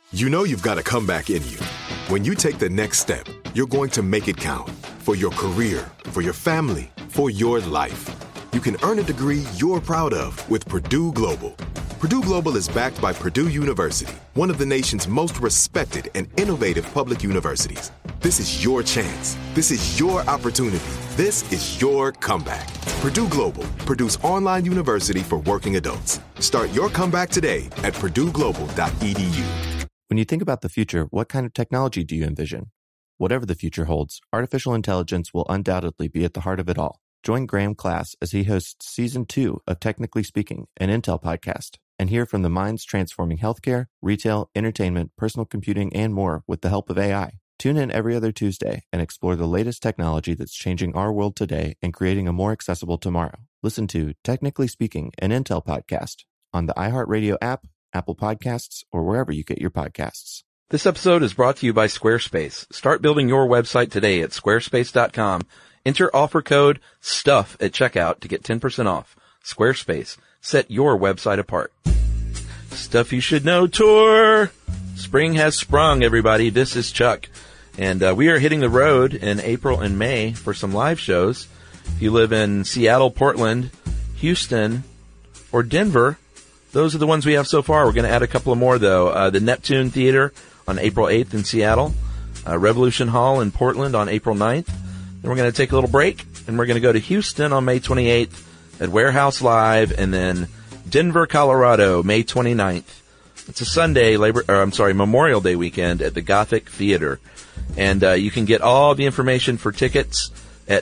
You know you've got a comeback in you. When you take the next step, you're going to make it count. For your career, for your family, for your life. You can earn a degree you're proud of with Purdue Global. Purdue Global is backed by Purdue University, one of the nation's most respected and innovative public universities. This is your chance. This is your opportunity. This is your comeback. Purdue Global, Purdue's online university for working adults. Start your comeback today at purdueglobal.edu. When you think about the future, what kind of technology do you envision? Whatever the future holds, artificial intelligence will undoubtedly be at the heart of it all. Join Graham Class as he hosts Season 2 of Technically Speaking, an Intel podcast, and hear from the minds transforming healthcare, retail, entertainment, personal computing, and more with the help of AI. Tune in every other Tuesday and explore the latest technology that's changing our world today and creating a more accessible tomorrow. Listen to Technically Speaking, an Intel podcast on the iHeartRadio app, Apple Podcasts, or wherever you get your podcasts. This episode is brought to you by Squarespace. Start building your website today at squarespace.com. Enter offer code STUFF at checkout to get 10% off. Squarespace. Set your website apart. Stuff You Should Know Tour. Spring has sprung, everybody. This is Chuck. And we are hitting the road in April and May for some live shows. If you live in Seattle, Portland, Houston, or Denver, those are the ones we have so far. We're going to add a couple of more, though. The Neptune Theater on April 8th in Seattle. Revolution Hall in Portland on April 9th. Then we're going to take a little break, and we're going to go to Houston on May 28th at Warehouse Live, and then Denver, Colorado, May 29th. It's a Sunday, Memorial Day weekend at the Gothic Theater. And you can get all the information for tickets at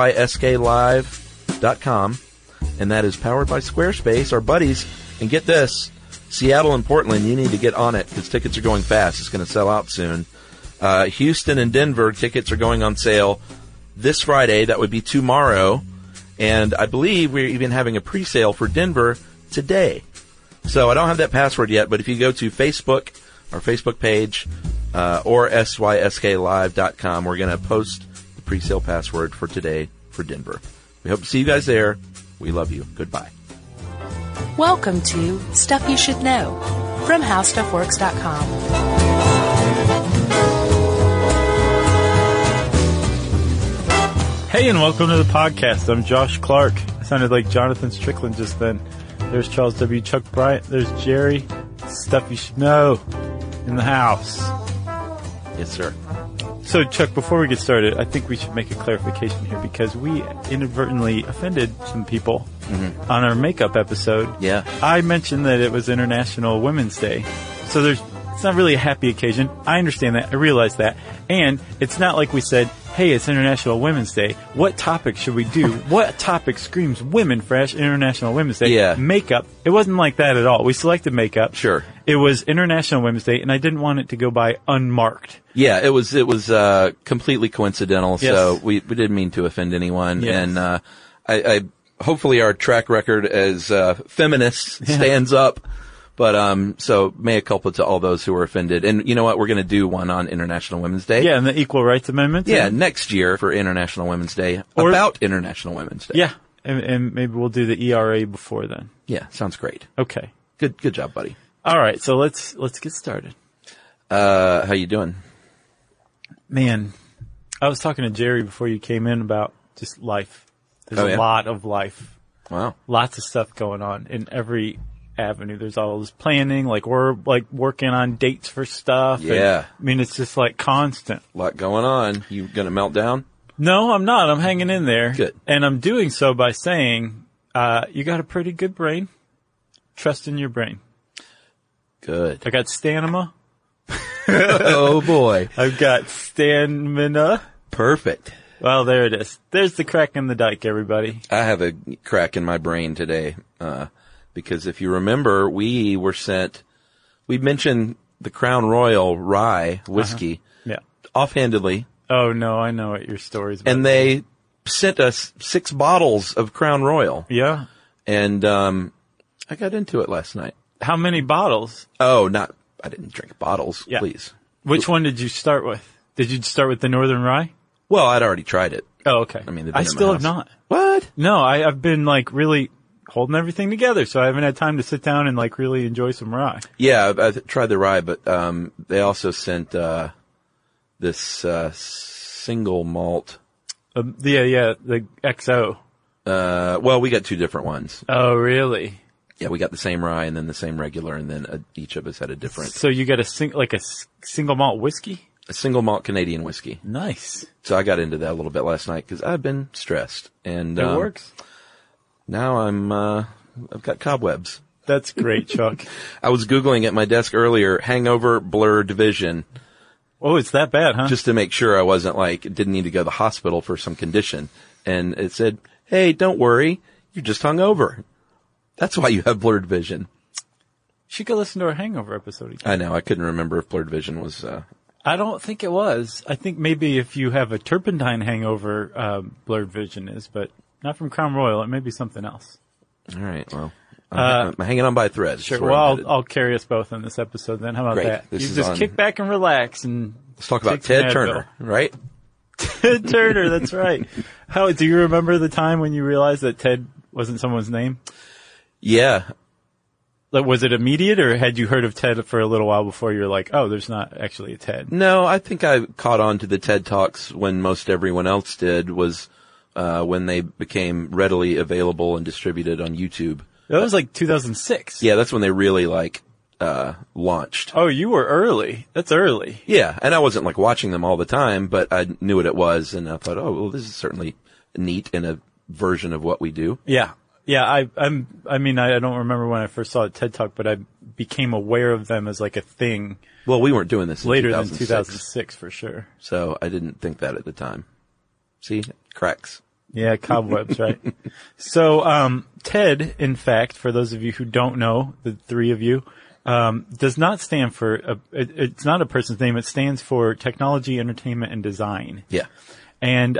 sysklive.com. And that is powered by Squarespace, our buddies. And get this, Seattle and Portland, you need to get on it because tickets are going fast. It's going to sell out soon. Houston and Denver, tickets are going on sale this Friday. That would be tomorrow. And I believe we're even having a pre-sale for Denver today. So I don't have that password yet, but if you go to Facebook, our Facebook page, or sysklive.com, we're going to post the pre-sale password for today for Denver. We hope to see you guys there. We love you. Goodbye. Welcome to Stuff You Should Know from HowStuffWorks.com. Hey, and welcome to the podcast. I'm Josh Clark. I sounded like Jonathan Strickland just then. There's Charles W. Chuck Bryant. There's Jerry. Stuff You Should Know in the house. Yes, sir. So, Chuck, before we get started, I think we should make a clarification here because we inadvertently offended some people on our makeup episode. Yeah. I mentioned that it was International Women's Day. So it's not really a happy occasion. I understand that. I realize that. And it's not like we said, hey, it's International Women's Day. What topic should we do? What topic screams women for International Women's Day? Yeah. Makeup. It wasn't like that at all. We selected makeup. Sure. It was International Women's Day, and I didn't want it to go by unmarked. Yeah, it was completely coincidental, Yes. so we didn't mean to offend anyone. Yes. And I hopefully our track record as feminists stands up. But so mea culpa to all those who were offended. And you know what? We're going to do one on International Women's Day. Yeah, and the Equal Rights Amendment. Yeah, next year for International Women's Day, about International Women's Day. Yeah, and maybe we'll do the ERA before then. Yeah, sounds great. Okay. Good job, buddy. All right, so let's get started. How you doing? Man, I was talking to Jerry before you came in about just life. There's a lot of life. Wow. Lots of stuff going on in every avenue. There's all this planning, like we're like working on dates for stuff. Yeah. And, I mean, it's just like constant. A lot going on. You gonna melt down? No, I'm not. I'm hanging in there. Good. And I'm doing so by saying, you got a pretty good brain. Trust in your brain. Good. I got stamina. Oh boy. I've got stamina. Perfect. Well, there it is. There's the crack in the dike, everybody. I have a crack in my brain today, because if you remember, we mentioned the Crown Royal rye whiskey Yeah. offhandedly, Oh, no, I know what your story's about. and they sent us 6 bottles of Crown Royal, Yeah? and I got into it last night. How many bottles? Oh, I didn't drink bottles, Yeah. please. Which one did you start with? Did you start with the Northern Rye? Well, I'd already tried it. Oh, okay. I mean, they've been I at my still have house. not. What? No, I've been like really holding everything together, so I haven't had time to sit down and like really enjoy some rye. Yeah, I tried the rye, but they also sent this single malt. The XO. Well, we got two different ones. Oh, really? Yeah, we got the same rye and then the same regular, and then each of us had a different. So you got a single malt whiskey? A single malt Canadian whiskey. Nice. So I got into that a little bit last night because I've been stressed, and It works. Now I've got cobwebs. That's great, Chuck. I was Googling at my desk earlier, hangover blurred vision, Oh, it's that bad, huh? just to make sure I wasn't didn't need to go to the hospital for some condition. And it said, hey, don't worry, you're just hungover. That's why you have blurred vision. You should go listen to our hangover episode again. I know, I couldn't remember if blurred vision was, I don't think it was. I think maybe if you have a turpentine hangover, blurred vision is, but not from Crown Royal. It may be something else. all right, well, I'm hanging on by a thread. Sure. That's where Well, I'm I'll headed. I'll carry us both in this episode then. How about Great. that? This You is just on- kick back and relax and Let's talk about take some Ted Turner, Advil. right? Ted Turner, that's right. How do you remember the time when you realized that Ted wasn't someone's name? Yeah. Like, was it immediate, or had you heard of Ted for a little while before you're like, oh, there's not actually a Ted? No, I think I caught on to the TED Talks when most everyone else did, was when they became readily available and distributed on YouTube. That was like 2006. Yeah, that's when they really launched. Oh, you were early. That's early. Yeah, and I wasn't watching them all the time, but I knew what it was, and I thought, oh, well, this is certainly neat in a version of what we do. Yeah. Yeah, I don't remember when I first saw a TED Talk, but I became aware of them as like a thing Well, we weren't doing this in later than 2006, 2006 for sure. so I didn't think that at the time. See? Cracks. Yeah, cobwebs, right? So, TED, in fact, for those of you who don't know, the three of you, does not stand for, it's not a person's name, it stands for Technology, Entertainment, and Design. Yeah. And,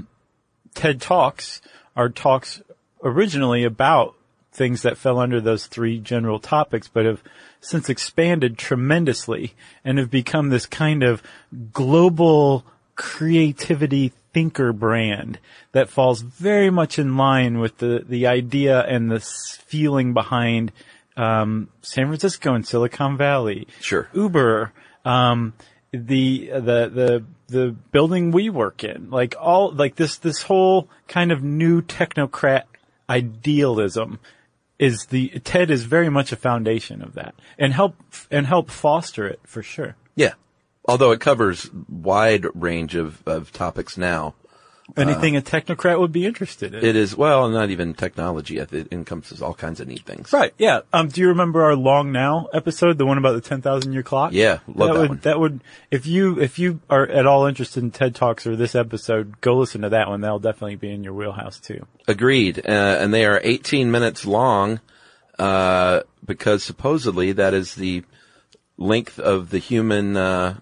TED Talks are talks originally about things that fell under those three general topics, but have since expanded tremendously and have become this kind of global creativity thinker brand that falls very much in line with the idea and the feeling behind San Francisco and Silicon Valley. Sure. Uber, the building we work in, this whole kind of new technocrat idealism TED is very much a foundation of that and help foster it for sure. Yeah. Although it covers wide range of topics now. Anything a technocrat would be interested in. It is, well, not even technology. It encompasses all kinds of neat things. Right, yeah. Do you remember our Long Now episode, the one about the 10,000 year clock? Yeah, love that one. That would, if you are at all interested in TED Talks or this episode, go listen to that one. That'll definitely be in your wheelhouse too. Agreed. And they are 18 minutes long, because supposedly that is the length of the human,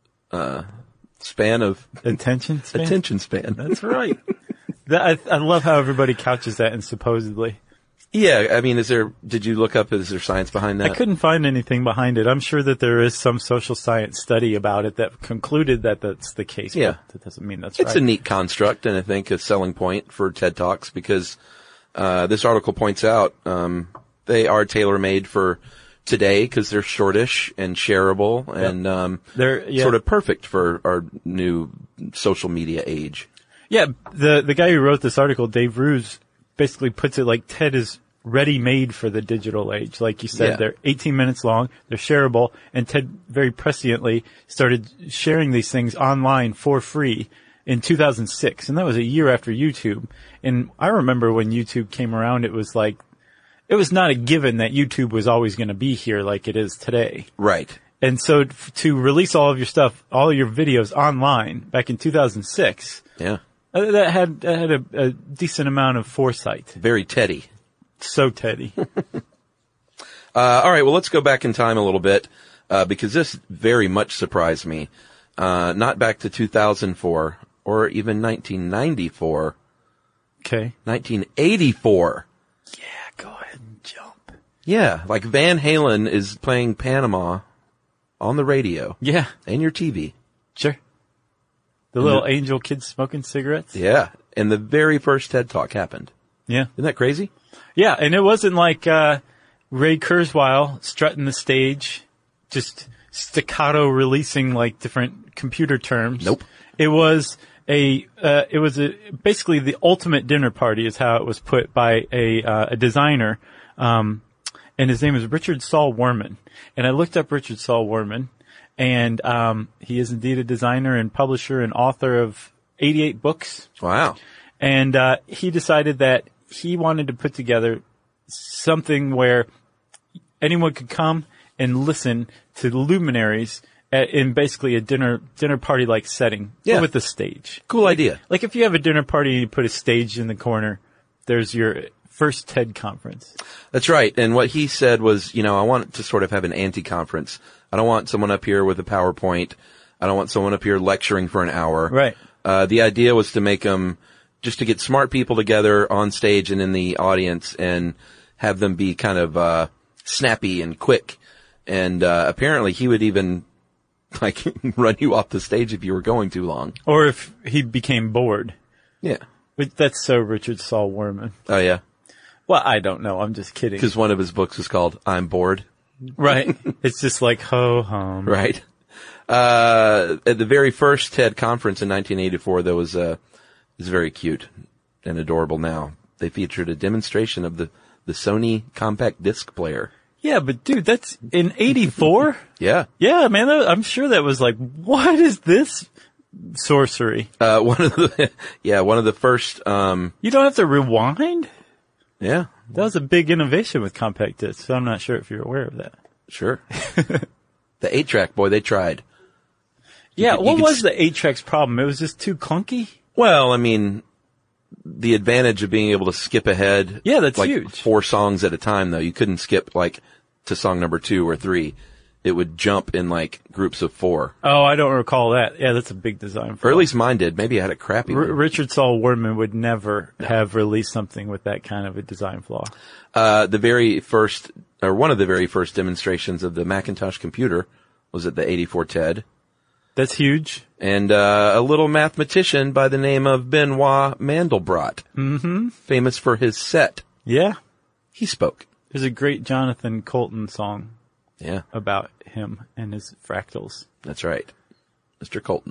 span of Attention span? attention span. That's right. I love how everybody couches that in supposedly. Yeah, I mean, did you look up, is there science behind that? I couldn't find anything behind it. I'm sure that there is some social science study about it that concluded that that's the case. Yeah. But that doesn't mean that's It's right. a neat construct, and I think a selling point for TED Talks, because this article points out they are tailor-made for today because they're shortish and shareable and They're sort of perfect for our new social media age. Yeah, the guy who wrote this article, Dave Ruse, basically puts it like TED is ready-made for the digital age. Like you said, Yeah. they're 18 minutes long, they're shareable, and TED very presciently started sharing these things online for free in 2006, and that was a year after YouTube. And I remember when YouTube came around, it was not a given that YouTube was always going to be here like it is today. Right. And so to release all of your stuff, all of your videos online back in 2006, Yeah. that had a decent amount of foresight. Very Teddy. So Teddy. All right. Well, let's go back in time a little bit, because this very much surprised me. Not back to 2004 or even 1994, Okay. 1984. Yeah, go ahead and jump. Yeah. Like Van Halen is playing Panama on the radio Yeah, and your TV. sure. The little angel kids smoking cigarettes? Yeah. And the very first TED Talk happened. Yeah. Isn't that crazy? Yeah, and it wasn't like Ray Kurzweil strutting the stage, just staccato releasing like different computer terms. Nope. It was basically the ultimate dinner party is how it was put by a designer, and his name is Richard Saul Wurman. And I looked up Richard Saul Wurman, and he is indeed a designer and publisher and author of 88 books. Wow. And he decided that he wanted to put together something where anyone could come and listen to the luminaries in basically a dinner party like setting, but with a stage. Cool idea. Like if you have a dinner party and you put a stage in the corner, there's your first TED conference. That's right. And what he said was, I want to sort of have an anti-conference. I don't want someone up here with a PowerPoint. I don't want someone up here lecturing for an hour. Right. The idea was to make them, just to get smart people together on stage and in the audience and have them be kind of snappy and quick. And apparently he would even like run you off the stage if you were going too long. Or if he became bored. Yeah. But that's so Richard Saul Wurman. Oh, yeah. Well, I don't know. I'm just kidding. Because one of his books is called I'm Bored. Right. It's just like ho-hum. Right. At the very first TED conference in 1984, there was it's very cute and adorable now. They featured a demonstration of the Sony compact disc player. Yeah, but dude, that's in 84? Yeah. Yeah, man, I'm sure that was like, what is this sorcery? One of the first, You don't have to rewind? yeah, That was a big innovation with compact discs, so I'm not sure if you're aware of that. sure. The 8-track, boy, they tried. Yeah, you what could was the 8-track's problem? It was just too clunky? Well, I mean, the advantage of being able to skip ahead. Yeah, that's like huge. 4 songs at a time, though. You couldn't skip like to song number 2 or 3. It would jump in like groups of 4. Oh, I don't recall that. Yeah, that's a big design flaw. Or at least mine did. Maybe I had a crappy one. Richard Saul Wurman would never have released something with that kind of a design flaw. The very first, or one of the very first demonstrations of the Macintosh computer was at the 84 TED. That's huge. And a little mathematician by the name of Benoit Mandelbrot, famous for his set, Yeah. he spoke. There's a great Jonathan Colton song Yeah, about him and his fractals. that's right. Mr. Colton,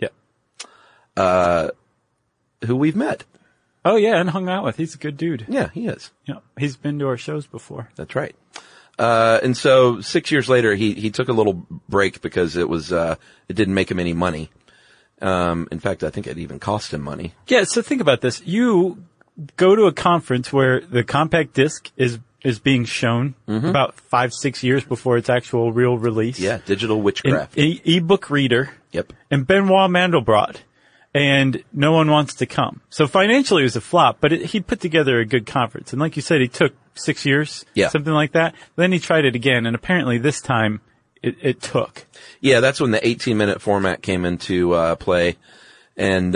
Yeah. who we've met. Oh, yeah, and hung out with. He's a good dude. Yeah, he is. Yeah. He's been to our shows before. That's right. And so 6 years later, he took a little break because it didn't make him any money. In fact, I think it even cost him money. Yeah, so think about this. You go to a conference where the compact disc is being shown about 5-6 years before its actual real release. Yeah, digital An witchcraft. e-book reader. Yep. And Benoit Mandelbrot. And no one wants to come. So financially it was a flop, but he put together a good conference. And like you said, he took 6 years. Yeah. Something like that. Then he tried it again, and apparently this time it took. Yeah, that's when the 18-minute format came into play, and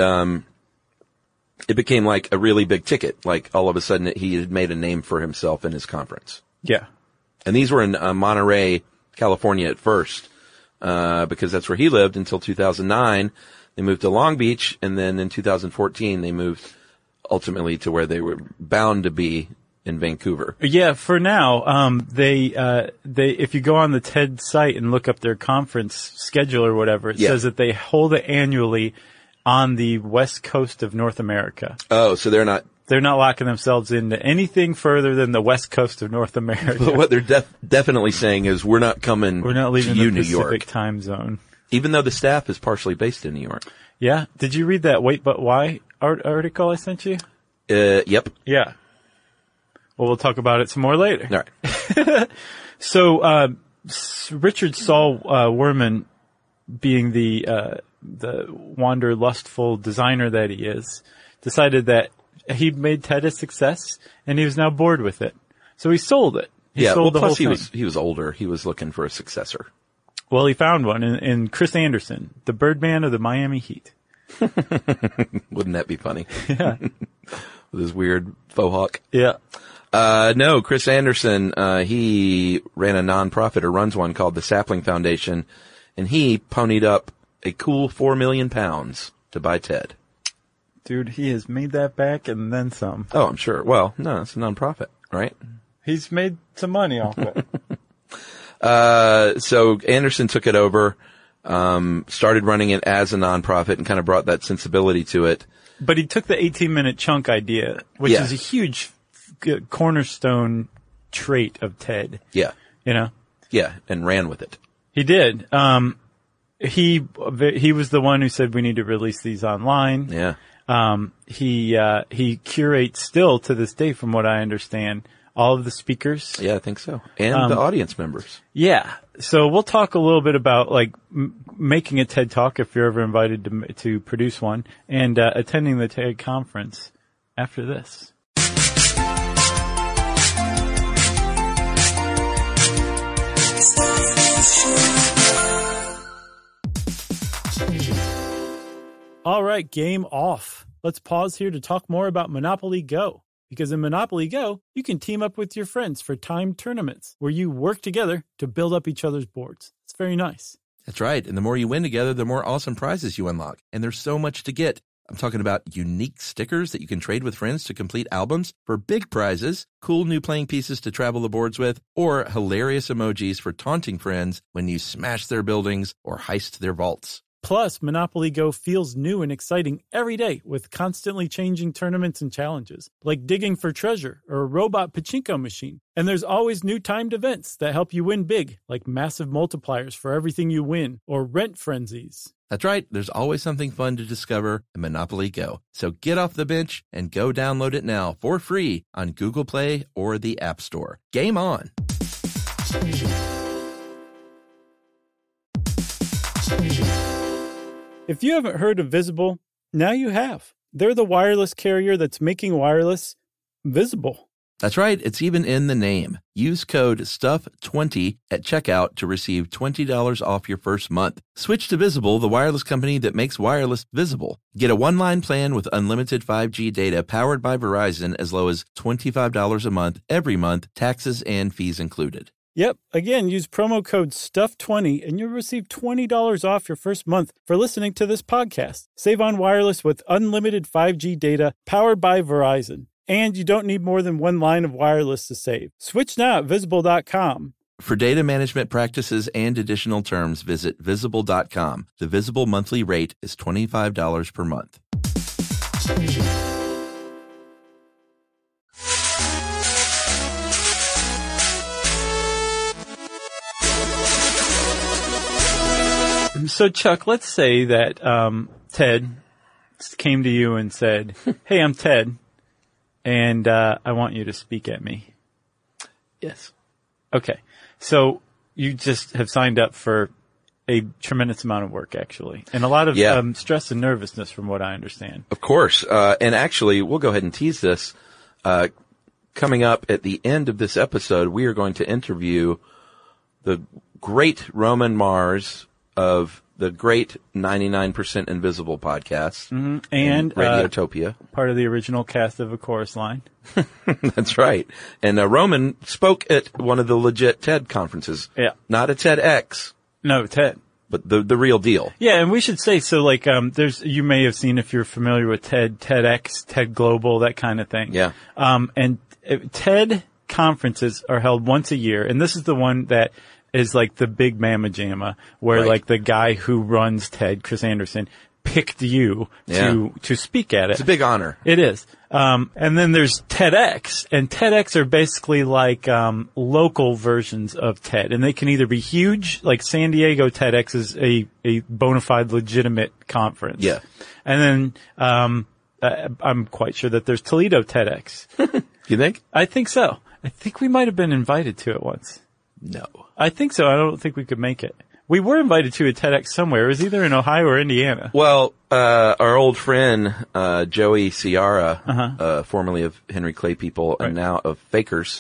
it became like a really big ticket. Like all of a sudden, he had made a name for himself in his conference. Yeah. And these were in Monterey, California at first, because that's where he lived until 2009. They moved to Long Beach, and then in 2014 they moved ultimately to where they were bound to be in Vancouver. Yeah, for now, they if you go on the TED site and look up their conference schedule or whatever, it says that they hold it annually on the west coast of North America. Oh, so they're not locking themselves into anything further than the west coast of North America. But what they're definitely saying is we're not coming We're not leaving to you, the New Pacific York. time zone. Even though the staff is partially based in New York. Yeah. Did you read that Wait But Why article I sent you? Yep. Yeah. Well, we'll talk about it some more later. All right. So, Richard Saul Wurman, being the wanderlustful designer that he is, decided that he'd made TED a success, and he was now bored with it. So he sold it. He sold the plus whole thing. he was older. He was looking for a successor. Well, he found one in Chris Anderson, the Birdman of the Miami Heat. Wouldn't that be funny? Yeah. With his weird faux hawk. Yeah. No, Chris Anderson, he ran a nonprofit, or runs one, called the Sapling Foundation, and he ponied up a cool £4 million to buy TED. Dude, he has made that back and then some. Oh, I'm sure. Well, no, it's a nonprofit, right? He's made some money off it. So Anderson took it over, started running it as a nonprofit and kind of brought that sensibility to it. But he took the 18-minute chunk idea, which is a huge cornerstone trait of TED. Yeah. You know? Yeah, and ran with it. He did. He was the one who said we need to release these online. Yeah. He curates still to this day, from what I understand, all of the speakers. Yeah, I think so. And the audience members. Yeah. So we'll talk a little bit about making a TED Talk if you're ever invited to produce one, and attending the TED conference after this. All right, game off. Let's pause here to talk more about Monopoly Go. Because in Monopoly Go, you can team up with your friends for timed tournaments where you work together to build up each other's boards. It's very nice. That's right. And the more you win together, the more awesome prizes you unlock. And there's so much to get. I'm talking about unique stickers that you can trade with friends to complete albums for big prizes, cool new playing pieces to travel the boards with, or hilarious emojis for taunting friends when you smash their buildings or heist their vaults. Plus, Monopoly Go feels new and exciting every day with constantly changing tournaments and challenges, like digging for treasure or a robot pachinko machine. And there's always new timed events that help you win big, like massive multipliers for everything you win or rent frenzies. That's right. There's always something fun to discover in Monopoly Go. So get off the bench and go download it now for free on Google Play or the App Store. Game on! If you haven't heard of Visible, now you have. They're the wireless carrier that's making wireless visible. That's right. It's even in the name. Use code STUFF20 at checkout to receive $20 off your first month. Switch to Visible, the wireless company that makes wireless visible. Get a one-line plan with unlimited 5G data powered by Verizon as low as $25 a month every month, taxes and fees included. Yep. Again, use promo code STUFF20 and you'll receive $20 off your first month for listening to this podcast. Save on wireless with unlimited 5G data powered by Verizon. And you don't need more than one line of wireless to save. Switch now at Visible.com. For data management practices and additional terms, visit Visible.com. The Visible monthly rate is $25 per month. So, Chuck, let's say that Ted came to you and said, hey, I'm Ted, and I want you to speak at me. Yes. Okay. So you just have signed up for a tremendous amount of work, actually, and a lot of stress and nervousness from what I understand. Of course. And actually, we'll go ahead and tease this. Coming up at the end of this episode, we are going to interview the great Roman Mars of the great 99% Invisible podcast. Mm-hmm. And Radiotopia. Part of the original cast of A Chorus Line. That's right. And Roman spoke at one of the legit TED conferences. Yeah. Not a TEDx. No, TED. But the real deal. Yeah, and we should say, so like, you may have seen, if you're familiar with TED, TEDx, TED Global, that kind of thing. Yeah. And TED conferences are held once a year, and this is the one that is like the big mamma jamma, where like the guy who runs TED, Chris Anderson, picked you to speak at it. It's a big honor. It is. And then there's TEDx, and TEDx are basically like local versions of TED, and they can either be huge, like San Diego TEDx is a bona fide legitimate conference. Yeah. And then I'm quite sure that there's Toledo TEDx. You think? I think so. I think we might have been invited to it once. No. I think so. I don't think we could make it. We were invited to a TEDx somewhere. It was either in Ohio or Indiana. Well, our old friend, Joey Ciara, formerly of Henry Clay People and now of Fakers,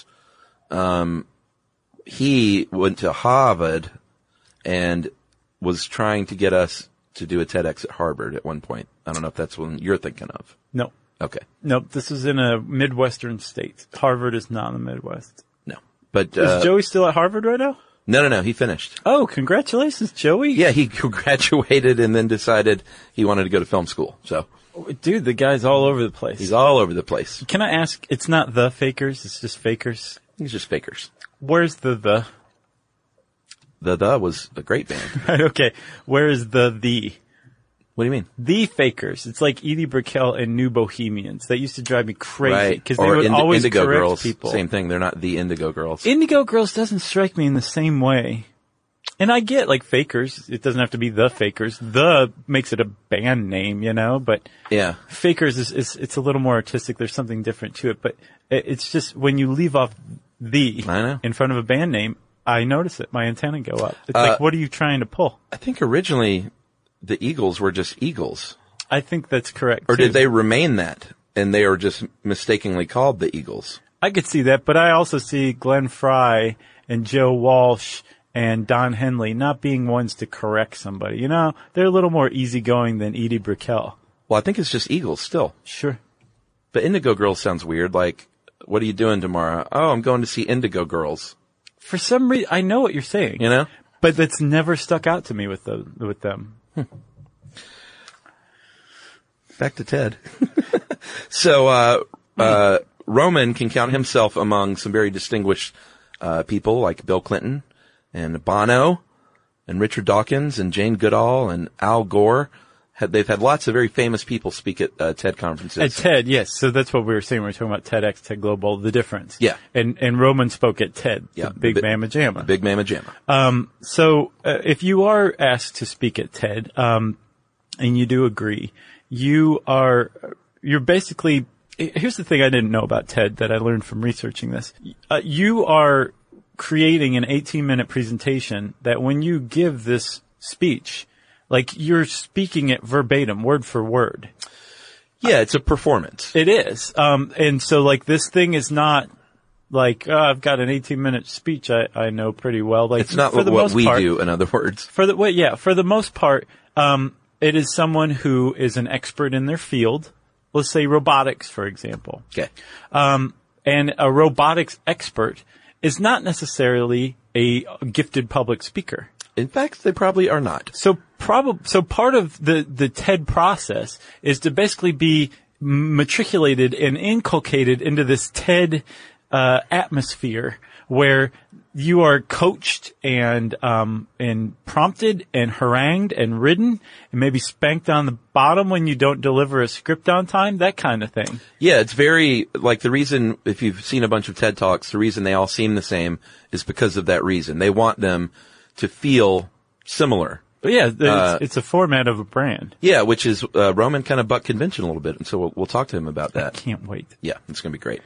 he went to Harvard and was trying to get us to do a TEDx at Harvard at one point. I don't know if that's what you're thinking of. No. Okay. Nope. This is in a Midwestern state. Harvard is not in the Midwest. No. But, is Joey still at Harvard right now? No. He finished. Oh, congratulations, Joey. Yeah, he graduated and then decided he wanted to go to film school. So. Dude, the guy's all over the place. He's all over the place. Can I ask, it's not the Fakers, it's just Fakers? He's just Fakers. Where's the? The was a great band. Right, okay. Where is the? What do you mean? The Fakers. It's like Edie Brickell and New Bohemians. That used to drive me crazy. Right. Because they Or would always Indigo correct Girls. people. Same thing. They're not the Indigo Girls. Indigo Girls doesn't strike me in the same way. And I get, like, Fakers. It doesn't have to be the Fakers. The makes it a band name, you know, but Yeah. Fakers is it's a little more artistic. There's something different to it, but it's just when you leave off the I know. in front of a band name, I notice it. My antenna go up. It's like, what are you trying to pull? I think originally the Eagles were just Eagles. I think that's correct. Or too. did they remain that? And they were just mistakenly called the Eagles. I could see that, but I also see Glenn Fry and Joe Walsh and Don Henley not being ones to correct somebody. You know, they're a little more easygoing than Edie Brickell. Well, I think it's just Eagles still. Sure. But Indigo Girls sounds weird. Like, what are you doing tomorrow? Oh, I'm going to see Indigo Girls. For some reason, I know what you're saying. You know? But that's never stuck out to me with them. Back to Ted. So, Roman can count himself among some very distinguished people like Bill Clinton and Bono and Richard Dawkins and Jane Goodall and Al Gore. They've had lots of very famous people speak at TED conferences. At TED, yes. So that's what we were saying. We were talking about TEDx, TED Global, the difference. Yeah. And Roman spoke at TED, Yeah. the Big Mama Jamma. Big Mama Jamma. So if you are asked to speak at TED, and you do agree, you're basically, here's the thing I didn't know about TED that I learned from researching this. You are creating an 18-minute presentation that when you give this speech, like you're speaking it verbatim, word for word. Yeah, it's a performance. It is. And so like this thing is not like, I've got an 18-minute speech I know pretty well. Like It's not for the what most we part, do, in other words. For the most part, it is someone who is an expert in their field. Let's say robotics, for example. Okay. And a robotics expert is not necessarily a gifted public speaker. In fact, they probably are not. So part of the TED process is to basically be matriculated and inculcated into this TED atmosphere where you are coached and prompted and harangued and ridden and maybe spanked on the bottom when you don't deliver a script on time, that kind of thing. Yeah, it's very, like the reason, if you've seen a bunch of TED Talks, the reason they all seem the same is because of that reason. They want them to feel similar. But yeah, it's a format of a brand. Yeah, which is, Roman kind of bucked convention a little bit, and so we'll talk to him about that. I can't wait. Yeah, it's gonna be great.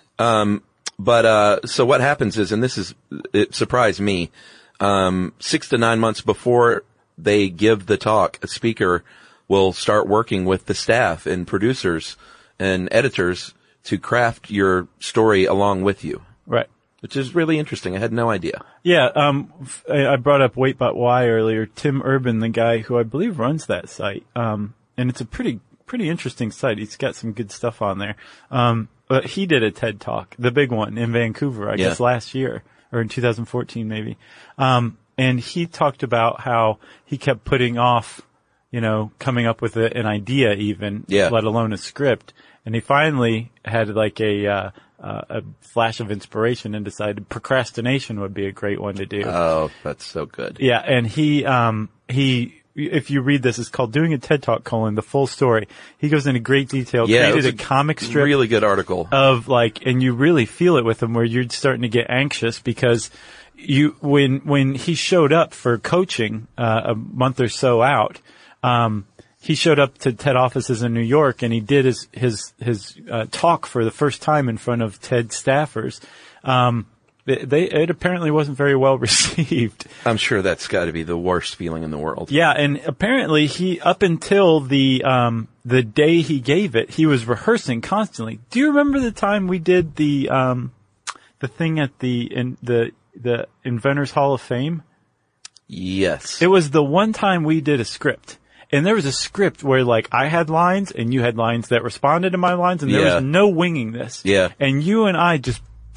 So what happens is, and it surprised me, 6 to 9 months before they give the talk, a speaker will start working with the staff and producers and editors to craft your story along with you. Right. Which is really interesting. I had no idea. Yeah, I brought up Wait But Why earlier. Tim Urban, the guy who I believe runs that site, and it's a pretty interesting site. He's got some good stuff on there. But he did a TED Talk, the big one in Vancouver, I guess last year, or in 2014 maybe. And he talked about how he kept putting off, coming up with an idea even, let alone a script. And he finally had like a flash of inspiration and decided procrastination would be a great one to do. Oh, that's so good. Yeah, and he, if you read this, it's called Doing a TED Talk, the full story. He goes into great detail, created a comic strip. Really good article. Of and you really feel it with him where you're starting to get anxious because when he showed up for coaching, a month or so out, he showed up to TED offices in New York and he did his talk for the first time in front of TED staffers. It apparently wasn't very well received. I'm sure that's got to be the worst feeling in the world. Yeah, and apparently he, up until the day he gave it, he was rehearsing constantly. Do you remember the time we did the thing at the Inventors Hall of Fame? Yes. It was the one time we did a script. And there was a script where I had lines and you had lines that responded to my lines and there was no winging this. Yeah. And you and I just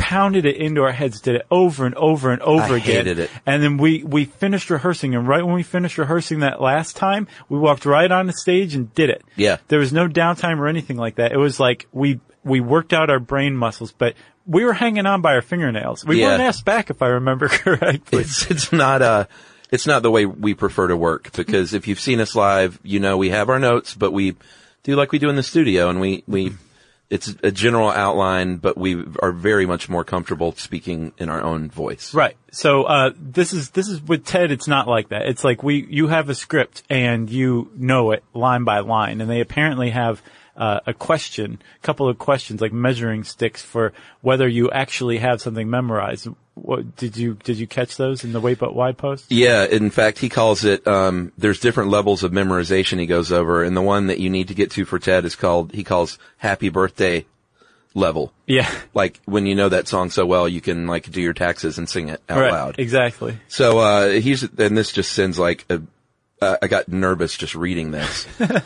pounded it into our heads, did it over and over and over again. Hated it. And then we finished rehearsing, and right when we finished rehearsing that last time, we walked right on the stage and did it. Yeah. There was no downtime or anything like that. It was like we worked out our brain muscles, but we were hanging on by our fingernails. We weren't asked back, if I remember correctly. It's not the way we prefer to work, because if you've seen us live, you know we have our notes, but we do like we do in the studio, and we it's a general outline, but we are very much more comfortable speaking in our own voice. Right. So this is with Ted, it's not like that. It's like you have a script and you know it line by line, and they apparently have a couple of questions, like measuring sticks for whether you actually have something memorized. What, did you catch those in the Wait But Why post? Yeah, in fact, he calls it, there's different levels of memorization he goes over, and the one that you need to get to for Ted he calls Happy Birthday level. Yeah. Like, when you know that song so well, you can, like, do your taxes and sing it out loud. Exactly. So, and this just sends like I got nervous just reading this.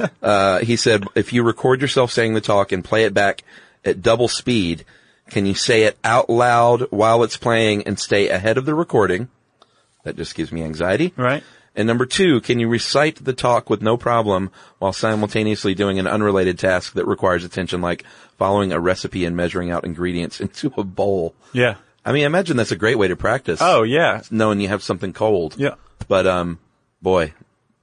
He said, if you record yourself saying the talk and play it back at double speed, can you say it out loud while it's playing and stay ahead of the recording? That just gives me anxiety. Right. And number 2, can you recite the talk with no problem while simultaneously doing an unrelated task that requires attention, like following a recipe and measuring out ingredients into a bowl? Yeah. I mean, imagine that's a great way to practice. Oh, yeah. Knowing you have something cold. Yeah. But, boy,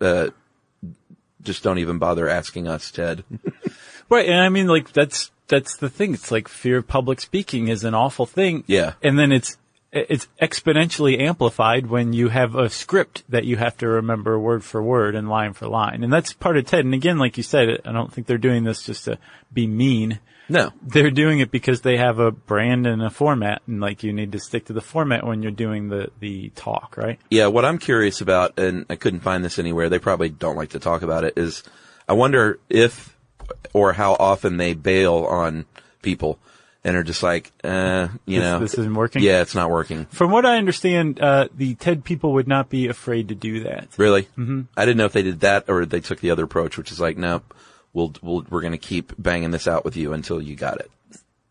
just don't even bother asking us, Ted. Right. And I mean, like, that's the thing. It's like fear of public speaking is an awful thing. Yeah. And then it's exponentially amplified when you have a script that you have to remember word for word and line for line. And that's part of Ted. And again, like you said, I don't think they're doing this just to be mean. No. They're doing it because they have a brand and a format, and like you need to stick to the format when you're doing the talk, right? Yeah, what I'm curious about, and I couldn't find this anywhere, they probably don't like to talk about it, is I wonder if or how often they bail on people and are just like, this isn't working? Yeah, it's not working. From what I understand, the TED people would not be afraid to do that. Really? Mm-hmm. I didn't know if they did that or they took the other approach, which is like, no, we're going to keep banging this out with you until you got it.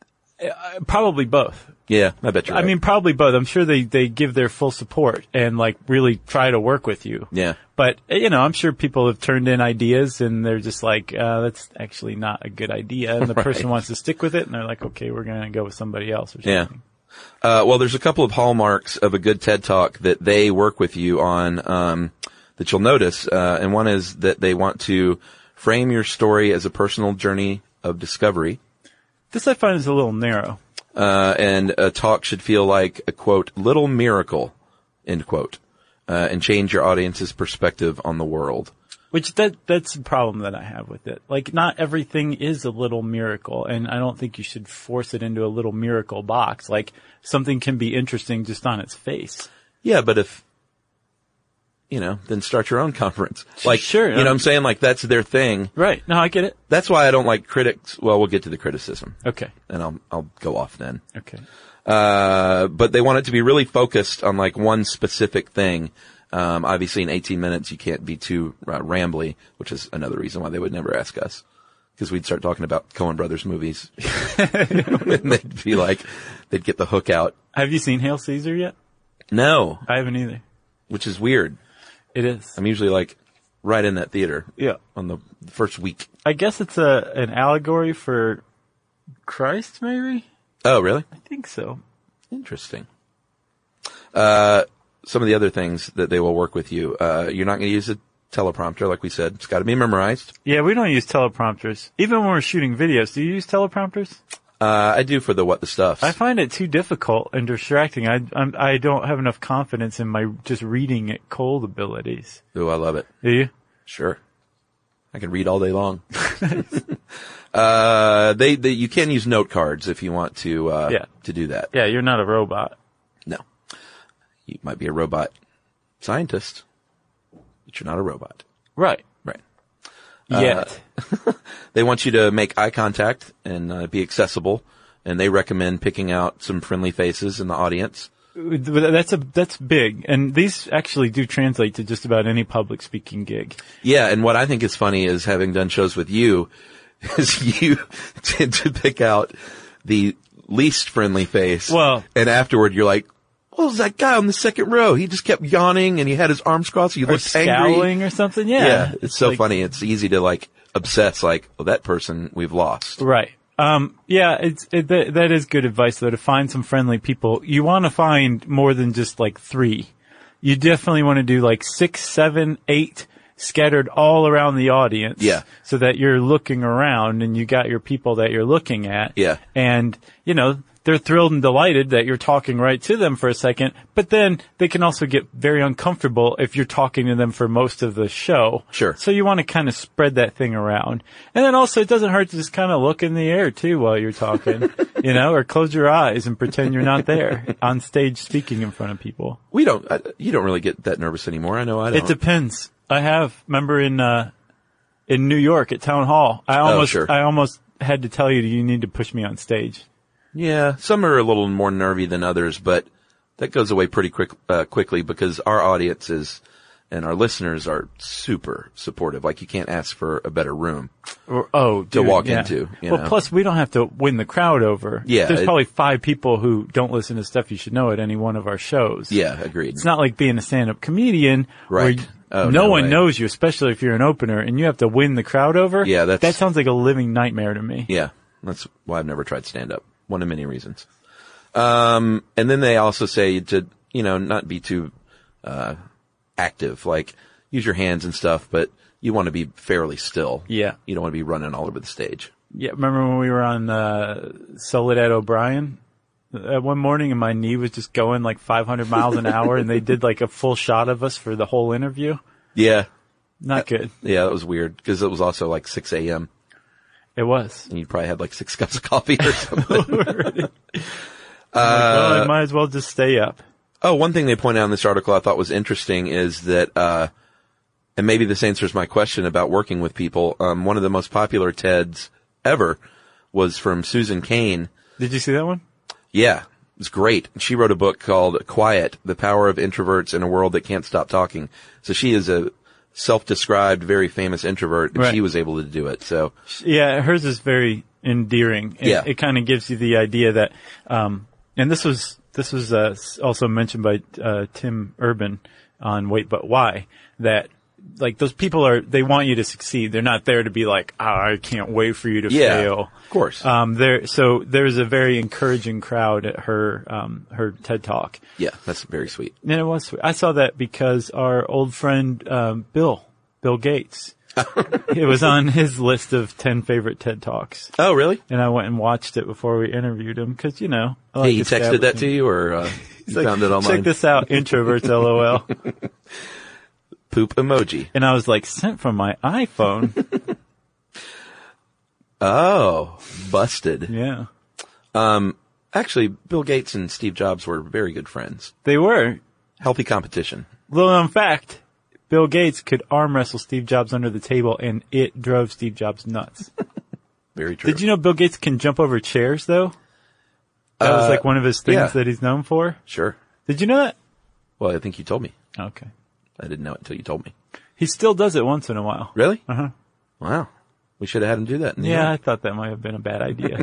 Probably both. Yeah, I bet you're right. I mean, probably both. I'm sure they give their full support and like really try to work with you. Yeah. But, I'm sure people have turned in ideas and they're just like, that's actually not a good idea. And the Right. person wants to stick with it and they're like, okay, we're going to go with somebody else or something. Yeah. Well, there's a couple of hallmarks of a good TED Talk that they work with you on, that you'll notice. And one is that they want to frame your story as a personal journey of discovery. This I find is a little narrow. And a talk should feel like a, quote, little miracle, end quote, and change your audience's perspective on the world. Which that's the problem that I have with it. Like, not everything is a little miracle, and I don't think you should force it into a little miracle box. Like, something can be interesting just on its face. Yeah, but if, then start your own conference. Like, sure. You know what I'm saying? Like, that's their thing. Right. No, I get it. That's why I don't like critics. Well, we'll get to the criticism. Okay. And I'll go off then. Okay. But they want it to be really focused on like one specific thing. Obviously in 18 minutes you can't be too rambly, which is another reason why they would never ask us. Because we'd start talking about Coen Brothers movies. And they'd be like, they'd get the hook out. Have you seen Hail Caesar yet? No. I haven't either. Which is weird. It is. I'm usually like right in that theater. Yeah. On the first week. I guess it's an allegory for Christ, maybe? Oh, really? I think so. Interesting. Some of the other things that they will work with you, you're not going to use a teleprompter, like we said. It's got to be memorized. Yeah, we don't use teleprompters. Even when we're shooting videos, do you use teleprompters? I do for the What the Stuffs. I find it too difficult and distracting. I don't have enough confidence in my just reading it cold abilities. Ooh, I love it. Do you? Sure. I can read all day long. You can use note cards if you want to do that. Yeah, you're not a robot. No. You might be a robot scientist, but you're not a robot. Right. Right. Yet. They want you to make eye contact and be accessible, and they recommend picking out some friendly faces in the audience. That's big, and these actually do translate to just about any public speaking gig. Yeah, and what I think is funny is having done shows with you, is you tend to pick out the least friendly face. Well- and afterward you're like, what was that guy on the second row? He just kept yawning and he had his arms crossed. He or looked scowling angry. or something. Yeah. Yeah. It's so like- funny. It's easy to like obsess like, well, that person we've lost. Right. Yeah, that is good advice though, to find some friendly people. You want to find more than just like 3. You definitely want to do like 6, 7, 8 scattered all around the audience. Yeah. So that you're looking around and you got your people that you're looking at. Yeah. And, you know, they're thrilled and delighted that you're talking right to them for a second, but then they can also get very uncomfortable if you're talking to them for most of the show. Sure. So you want to kind of spread that thing around. And then also it doesn't hurt to just kind of look in the air too while you're talking, you know, or close your eyes and pretend you're not there on stage speaking in front of people. You don't really get that nervous anymore. I know I don't. It depends. Remember in New York at Town Hall, I almost had to tell you need to push me on stage. Yeah, some are a little more nervy than others, but that goes away pretty quickly because our audiences and our listeners are super supportive. Like you can't ask for a better room to walk into. You know? Plus we don't have to win the crowd over. Yeah, there's probably 5 people who don't listen to Stuff You Should Know at any one of our shows. Yeah, agreed. It's not like being a stand-up comedian, right? Where no one knows you, especially if you're an opener, and you have to win the crowd over. Yeah, that sounds like a living nightmare to me. Yeah, that's why I've never tried stand-up. One of many reasons. And then they also say to, you know, not be too, active, like use your hands and stuff, but you want to be fairly still. Yeah. You don't want to be running all over the stage. Yeah. Remember when we were on, Soledad O'Brien one morning and my knee was just going like 500 miles an hour and they did like a full shot of us for the whole interview? Yeah. Not good. Yeah, that was weird because it was also like 6 a.m. It was. And you probably had like 6 cups of coffee or something. I might as well just stay up. Oh, one thing they point out in this article I thought was interesting is that, and maybe this answers my question about working with people. One of the most popular TEDs ever was from Susan Cain. Did you see that one? Yeah, it's great. She wrote a book called Quiet, The Power of Introverts in a World That Can't Stop Talking. So she is a self-described, very famous introvert, and she was able to do it. So yeah, hers is very endearing. It kind of gives you the idea that, and this was also mentioned by Tim Urban on Wait But Why, that like those people they want you to succeed. They're not there to be like, I can't wait for you to fail. Of course. So there's a very encouraging crowd at her TED Talk. Yeah, that's very sweet. And it was sweet. I saw that because our old friend, Bill Gates, it was on his list of 10 favorite TED Talks. Oh, really? And I went and watched it before we interviewed him because, you know. Hey, he texted that to you or you found it online? Check this out, introverts, LOL. Poop emoji. And I was like, sent from my iPhone. Oh, busted. Yeah. Actually, Bill Gates and Steve Jobs were very good friends. They were. Healthy competition. Little known fact, Bill Gates could arm wrestle Steve Jobs under the table and it drove Steve Jobs nuts. Very true. Did you know Bill Gates can jump over chairs though? That was like one of his things that he's known for. Sure. Did you know that? Well, I think you told me. Okay. I didn't know it until you told me. He still does it once in a while. Really? Uh-huh. Wow. We should have had him do that. I thought that might have been a bad idea.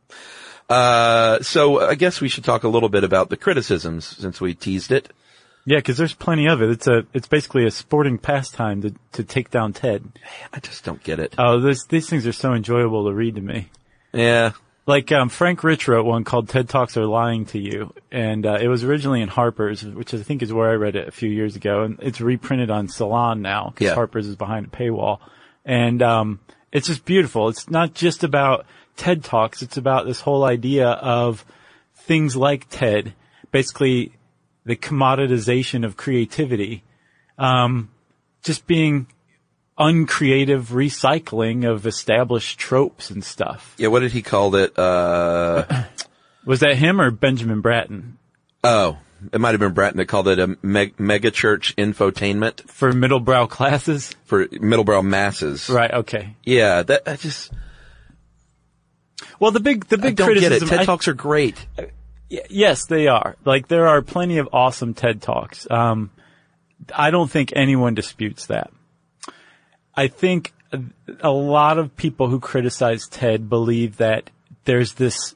So I guess we should talk a little bit about the criticisms since we teased it. Yeah, because there's plenty of it. It's basically a sporting pastime to take down TED. I just don't get it. Oh, these things are so enjoyable to read to me. Yeah. Like, Frank Rich wrote one called TED Talks Are Lying to You. And, it was originally in Harper's, which I think is where I read it a few years ago. And it's reprinted on Salon now, because Harper's is behind a paywall. And, it's just beautiful. It's not just about TED Talks. It's about this whole idea of things like TED. Basically, the commoditization of creativity. Just being uncreative recycling of established tropes and stuff. Yeah, what did he call it? Was that him or Benjamin Bratton? Oh, it might have been Bratton that called it a mega church infotainment. For middlebrow classes? For middlebrow masses. Right, okay. Yeah, I just... Well, the big I don't criticism... get it. TED Talks are great. Yes, they are. Like, there are plenty of awesome TED Talks. I don't think anyone disputes that. I think a lot of people who criticize TED believe that there's this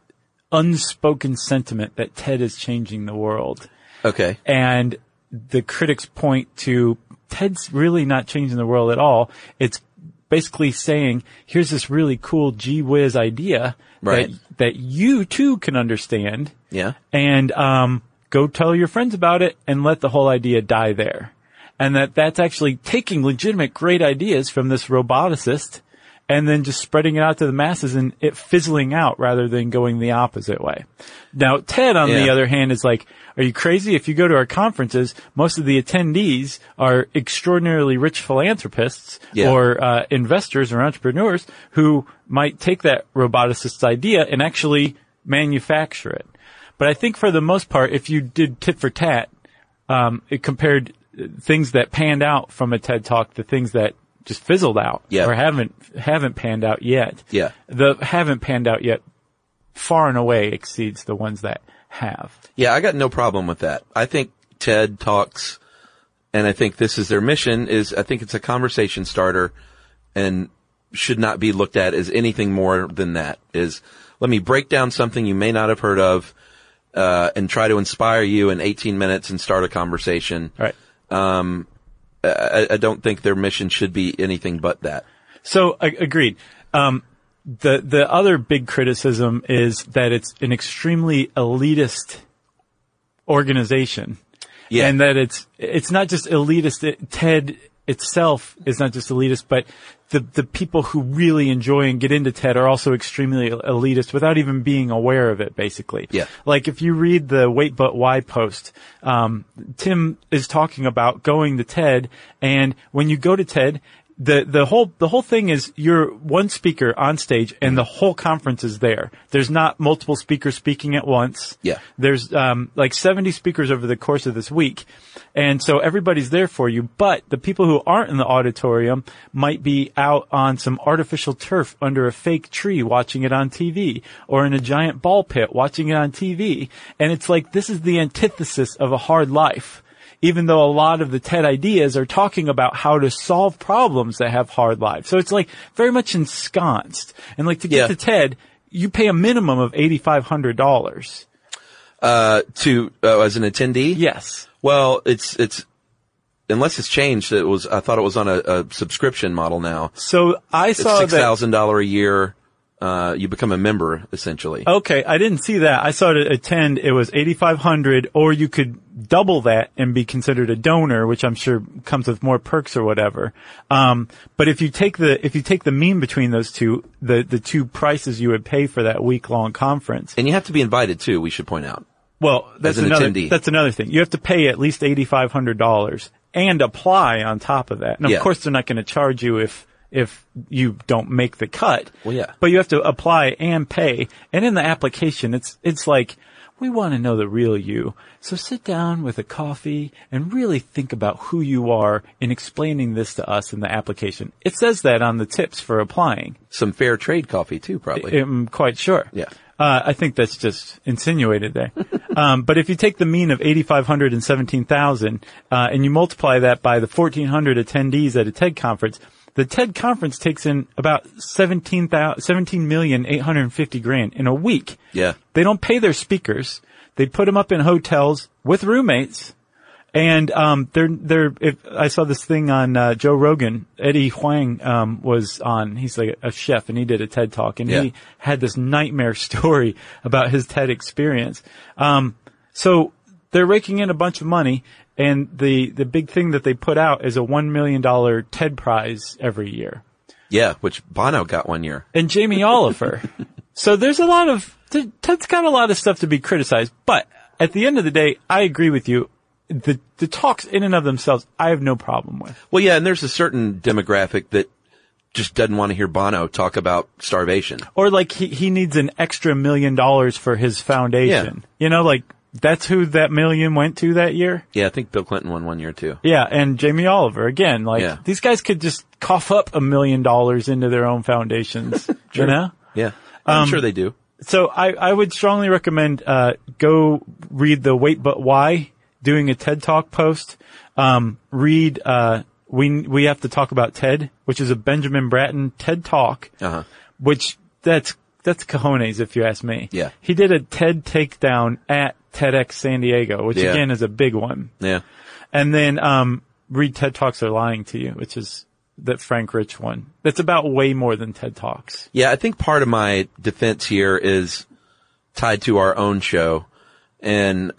unspoken sentiment that TED is changing the world. Okay. And the critics point to TED's really not changing the world at all. It's basically saying, here's this really cool gee whiz idea Right. that you too can understand. Yeah. And go tell your friends about it and let the whole idea die there. And that's actually taking legitimate great ideas from this roboticist and then just spreading it out to the masses and it fizzling out rather than going the opposite way. Now, TED, on the other hand, is like, are you crazy? If you go to our conferences, most of the attendees are extraordinarily rich philanthropists or investors or entrepreneurs who might take that roboticist's idea and actually manufacture it. But I think for the most part, if you did tit for tat, it compared things that panned out from a TED Talk to things that just fizzled out or haven't panned out yet. Yeah. The haven't panned out yet far and away exceeds the ones that have. Yeah, I got no problem with that. I think TED Talks, and I think this is their mission, I think it's a conversation starter and should not be looked at as anything more than that. Let me break down something you may not have heard of, and try to inspire you in 18 minutes and start a conversation. Right. I don't think their mission should be anything but that. So, agreed. The other big criticism is that it's an extremely elitist organization. Yeah. And that it's not just elitist. TED itself is not just elitist, but the people who really enjoy and get into TED are also extremely elitist without even being aware of it, basically. Yeah. Like if you read the Wait But Why post, Tim is talking about going to TED, and when you go to TED, the whole thing is you're one speaker on stage and the whole conference is there. There's not multiple speakers speaking at once. Yeah. There's like 70 speakers over the course of this week. And so everybody's there for you, but the people who aren't in the auditorium might be out on some artificial turf under a fake tree watching it on TV, or in a giant ball pit watching it on TV. And it's like, this is the antithesis of a hard life. Even though a lot of the TED ideas are talking about how to solve problems that have hard lives. So it's like very much ensconced. And like to get to TED, you pay a minimum of $8,500. As an attendee? Yes. Well, it's unless it's changed, I thought it was on a subscription model now. So I saw it's $6,000 a year. You become a member, essentially. Okay, I didn't see that. I saw to attend, it was $8,500, or you could double that and be considered a donor, which I'm sure comes with more perks or whatever. But if you take the mean between those two, the two prices you would pay for that week-long conference. And you have to be invited too, we should point out. Well, that's attendee. That's another thing. You have to pay at least $8,500 and apply on top of that. And of course they're not going to charge you if you don't make the cut. Well, yeah. But you have to apply and pay. And in the application, it's like, we want to know the real you. So sit down with a coffee and really think about who you are in explaining this to us in the application. It says that on the tips for applying. Some fair trade coffee too, probably. I'm quite sure. Yeah. I think that's just insinuated there. But if you take the mean of 8,500 and 17,000, and you multiply that by the 1,400 attendees at a TED conference, the TED conference takes in about $17,850,000 in a week. Yeah. They don't pay their speakers. They put them up in hotels with roommates. And, I saw this thing on, Joe Rogan. Eddie Huang, was on. He's like a chef and he did a TED Talk and he had this nightmare story about his TED experience. So they're raking in a bunch of money. And the big thing that they put out is a $1 million TED Prize every year. Yeah, which Bono got one year. And Jamie Oliver. So there's TED's got a lot of stuff to be criticized. But at the end of the day, I agree with you. The talks in and of themselves, I have no problem with. Well, yeah, and there's a certain demographic that just doesn't want to hear Bono talk about starvation. Or like he needs an extra $1 million for his foundation. Yeah. You know, like that's who that $1 million went to that year. Yeah, I think Bill Clinton won one year too. Yeah, and Jamie Oliver again. Like these guys could just cough up $1 million into their own foundations. You know? Yeah, I'm sure they do. So I would strongly recommend go read the Wait But Why, doing a TED Talk post. Read We Have to Talk About TED, which is a Benjamin Bratton TED Talk, which that's that's cojones if you ask me. Yeah. He did a TED takedown at TEDx San Diego, which Yeah. again is a big one. Yeah. And then, read TED Talks Are Lying to You, which is that Frank Rich one. That's about way more than TED Talks. Yeah, I think part of my defense here is tied to our own show. And,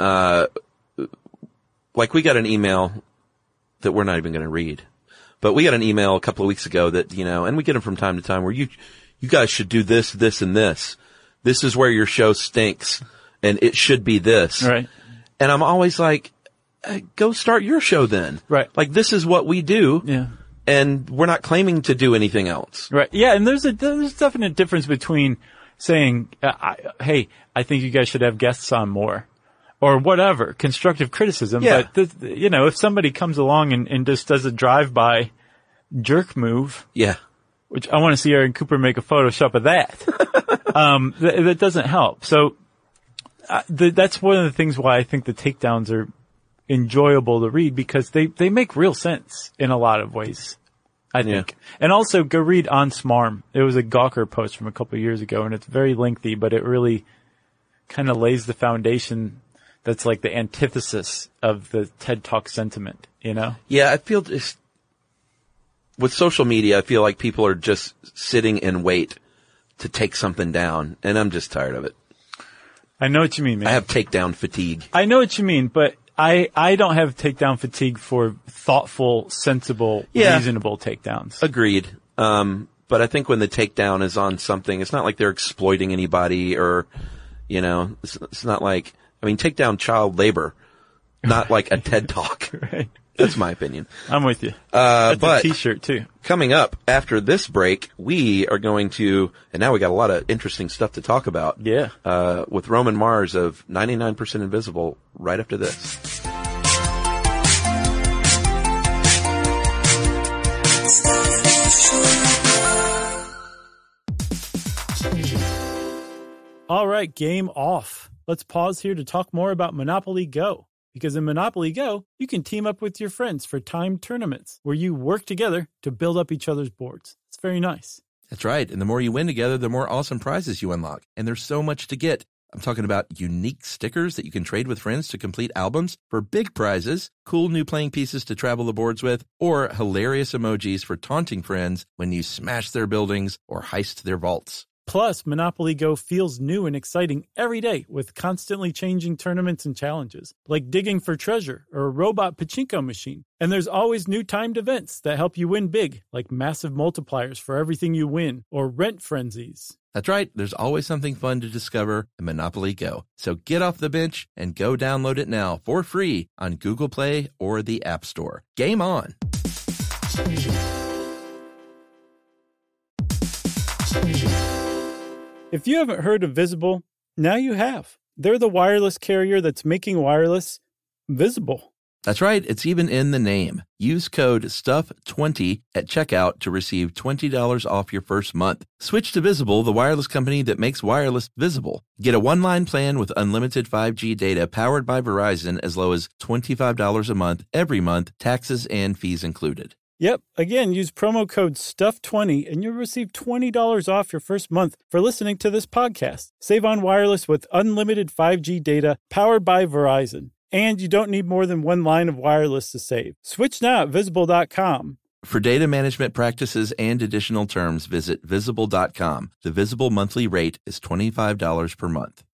like we got an email that we're not even going to read, but we got an email a couple of weeks ago that, you know, and we get them from time to time where you guys should do this, this, and this. This is where your show stinks and it should be this. Right. And I'm always like, go start your show then. Right. Like this is what we do. Yeah. And we're not claiming to do anything else. Right. Yeah. And there's definite difference between saying, hey, I think you guys should have guests on more. Or whatever, constructive criticism. Yeah. But, you know, if somebody comes along and just does a drive-by jerk move, Yeah. which I want to see Aaron Cooper make a Photoshop of that, that doesn't help. So, that's one of the things why I think the takedowns are enjoyable to read, because they make real sense in a lot of ways, I think. Yeah. And also go read On Smarm. It was a Gawker post from a couple of years ago, and it's very lengthy, but it really kind of lays the foundation that's like the antithesis of the TED Talk sentiment, you know? Yeah, I feel with social media, I feel like people are just sitting in wait to take something down, and I'm just tired of it. I know what you mean, man. I have takedown fatigue. I know what you mean, but I don't have takedown fatigue for thoughtful, sensible, reasonable takedowns. Agreed. But I think when the takedown is on something, it's not like they're exploiting anybody or, you know, it's not like, I mean, take down child labor, not like a TED Talk. Right. That's my opinion. I'm with you. That's but a t-shirt too. Coming up after this break, we are going to, and now we got a lot of interesting stuff to talk about. Yeah. With Roman Mars of 99% Invisible right after this. All right, game off. Let's pause here to talk more about Monopoly Go. Because in Monopoly Go, you can team up with your friends for timed tournaments where you work together to build up each other's boards. It's very nice. That's right. And the more you win together, the more awesome prizes you unlock. And there's so much to get. I'm talking about unique stickers that you can trade with friends to complete albums for big prizes, cool new playing pieces to travel the boards with, or hilarious emojis for taunting friends when you smash their buildings or heist their vaults. Plus, Monopoly Go feels new and exciting every day with constantly changing tournaments and challenges, like digging for treasure or a robot pachinko machine. And there's always new timed events that help you win big, like massive multipliers for everything you win or rent frenzies. That's right. There's always something fun to discover in Monopoly Go. So get off the bench and go download it now for free on Google Play or the App Store. Game on! If you haven't heard of Visible, now you have. They're the wireless carrier that's making wireless visible. That's right. It's even in the name. Use code STUFF20 at checkout to receive $20 off your first month. Switch to Visible, the wireless company that makes wireless visible. Get a one-line plan with unlimited 5G data powered by Verizon as low as $25 a month every month, taxes and fees included. Yep. Again, use promo code STUFF20 and you'll receive $20 off your first month for listening to this podcast. Save on wireless with unlimited 5G data powered by Verizon. And you don't need more than one line of wireless to save. Switch now at Visible.com. For data management practices and additional terms, visit Visible.com. The Visible monthly rate is $25 per month.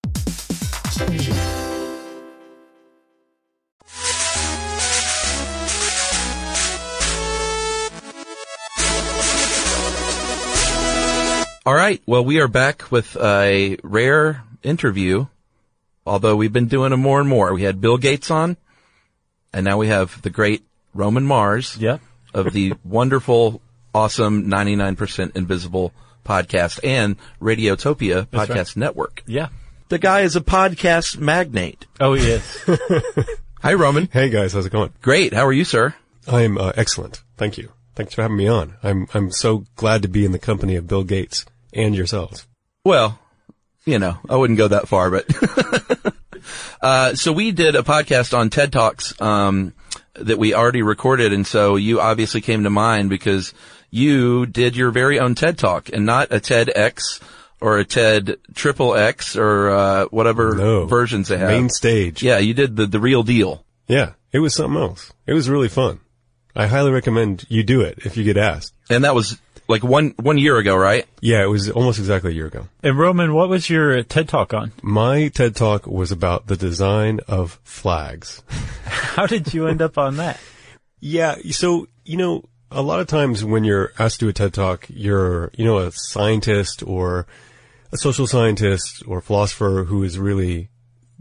All right. Well, we are back with a rare interview, although we've been doing them more and more. We had Bill Gates on, and now we have the great Roman Mars of the wonderful, awesome 99% Invisible podcast and Radiotopia podcast network. Yeah. The guy is a podcast magnate. Oh, he is. Hi, Roman. Hey guys, how's it going? Great. How are you, sir? I'm excellent. Thank you. Thanks for having me on. I'm so glad to be in the company of Bill Gates and yourselves. Well, you know, I wouldn't go that far, but so we did a podcast on TED Talks that we already recorded, and so you obviously came to mind because you did your very own TED Talk and not a TEDx or a TED Triple X or whatever versions they have. Main stage. Yeah, you did the real deal. Yeah, it was something else. It was really fun. I highly recommend you do it if you get asked. And that was like one year ago, right? Yeah, it was almost exactly a year ago. And Roman, what was your TED Talk on? My TED Talk was about the design of flags. How did you end up on that? Yeah, so, a lot of times when you're asked to do a TED Talk, you're, a scientist or a social scientist or philosopher who is really,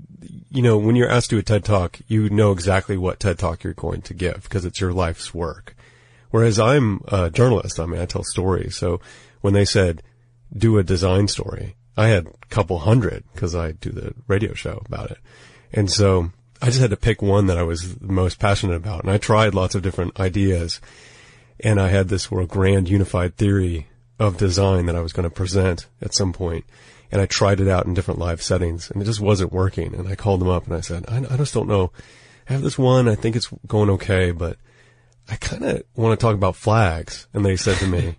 when you're asked to do a TED Talk, you know exactly what TED Talk you're going to give because it's your life's work. Whereas I'm a journalist. I mean, I tell stories. So when they said, do a design story, I had a couple hundred because I do the radio show about it. And so I just had to pick one that I was the most passionate about. And I tried lots of different ideas. And I had this sort of grand unified theory of design that I was going to present at some point. And I tried it out in different live settings and it just wasn't working. And I called them up and I said, I just don't know. I have this one. I think it's going okay, but I kind of want to talk about flags. And they said to me,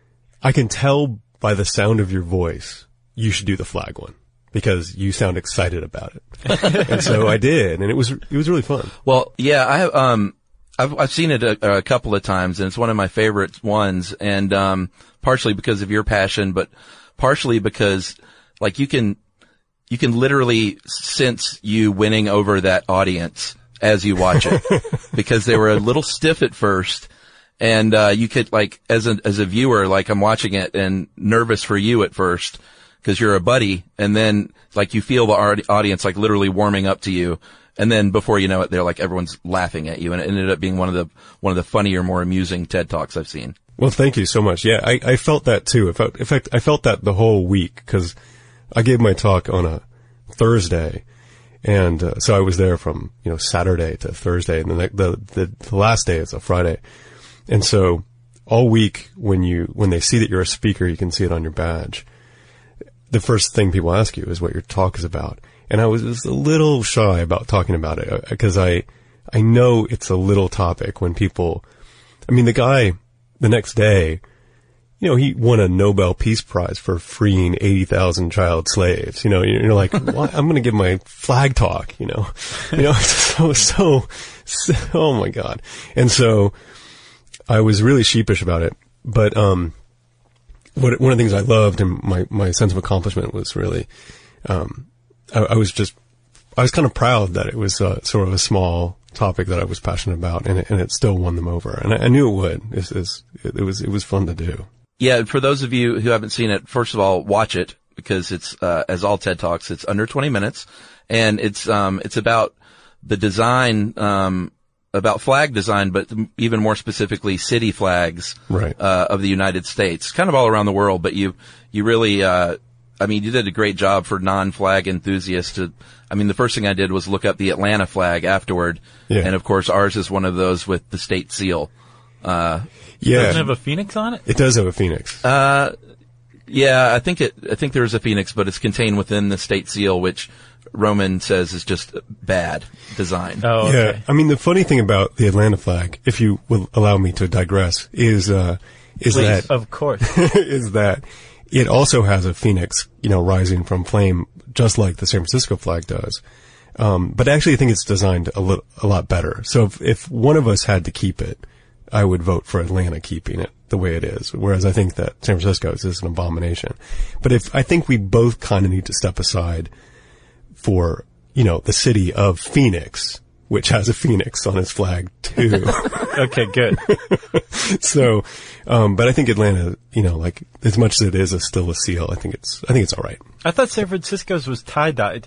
I can tell by the sound of your voice, you should do the flag one because you sound excited about it. And so I did. And it was really fun. Well, yeah, I've seen it a couple of times and it's one of my favorite ones. And, partially because of your passion, but partially because like you can literally sense you winning over that audience as you watch it because they were a little stiff at first and you could like as a viewer like I'm watching it and nervous for you at first because you're a buddy and then like you feel the audience like literally warming up to you and then before you know it they're like everyone's laughing at you and it ended up being one of the funnier, more amusing TED Talks I've seen. Well, thank you so much. Yeah, I felt that too. In fact, I felt that the whole week because I gave my talk on a Thursday. And, so I was there from, Saturday to Thursday and then the last day is a Friday. And so all week when they see that you're a speaker, you can see it on your badge. The first thing people ask you is what your talk is about. And I was just a little shy about talking about it because I know it's a little topic when people, the guy the next day, he won a Nobel Peace Prize for freeing 80,000 child slaves. You're like, well, I'm going to give my flag talk, so, oh my God. And so I was really sheepish about it. But, one of the things I loved and my sense of accomplishment was really, I was kind of proud that it was sort of a small topic that I was passionate about and it still won them over. And I knew it would. It was fun to do. Yeah, for those of you who haven't seen it, first of all, watch it because it's as all TED Talks, it's under 20 minutes and it's about the design about flag design, but even more specifically city flags right. Of the United States, kind of all around the world, but you really you did a great job for non-flag enthusiasts the first thing I did was look up the Atlanta flag afterward. Yeah. And of course ours is one of those with the state seal. Yeah. Does it have a phoenix on it? It does have a phoenix. Yeah, I think there's a phoenix, but it's contained within the state seal, which Roman says is just bad design. Oh, okay. Yeah. The funny thing about the Atlanta flag, if you will allow me to digress, is Please, that, of course, is that it also has a phoenix, rising from flame, just like the San Francisco flag does. But actually I think it's designed a lot better. So if one of us had to keep it, I would vote for Atlanta keeping it the way it is. Whereas I think that San Francisco is an abomination. But I think we both kind of need to step aside for, the city of Phoenix, which has a phoenix on its flag too. Okay, good. So, but I think Atlanta, as much as it is still a seal, I think it's all right. I thought San Francisco's was tie-dyed.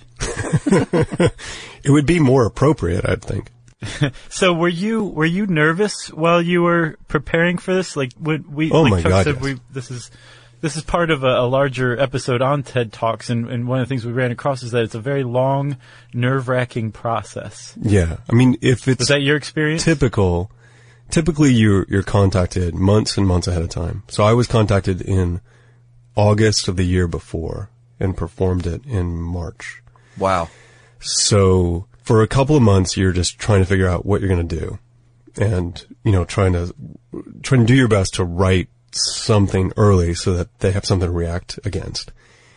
It would be more appropriate, I'd think. So were you nervous while you were preparing for this? Like when we, oh like my Chuck God, said, yes. This is part of a larger episode on TED Talks, and one of the things we ran across is that it's a very long, nerve-wracking process. Yeah. If it's... Was that your experience? Typically you're contacted months and months ahead of time. So I was contacted in August of the year before and performed it in March. Wow. So for a couple of months, you're just trying to figure out what you're going to do and, trying to do your best to write something early so that they have something to react against.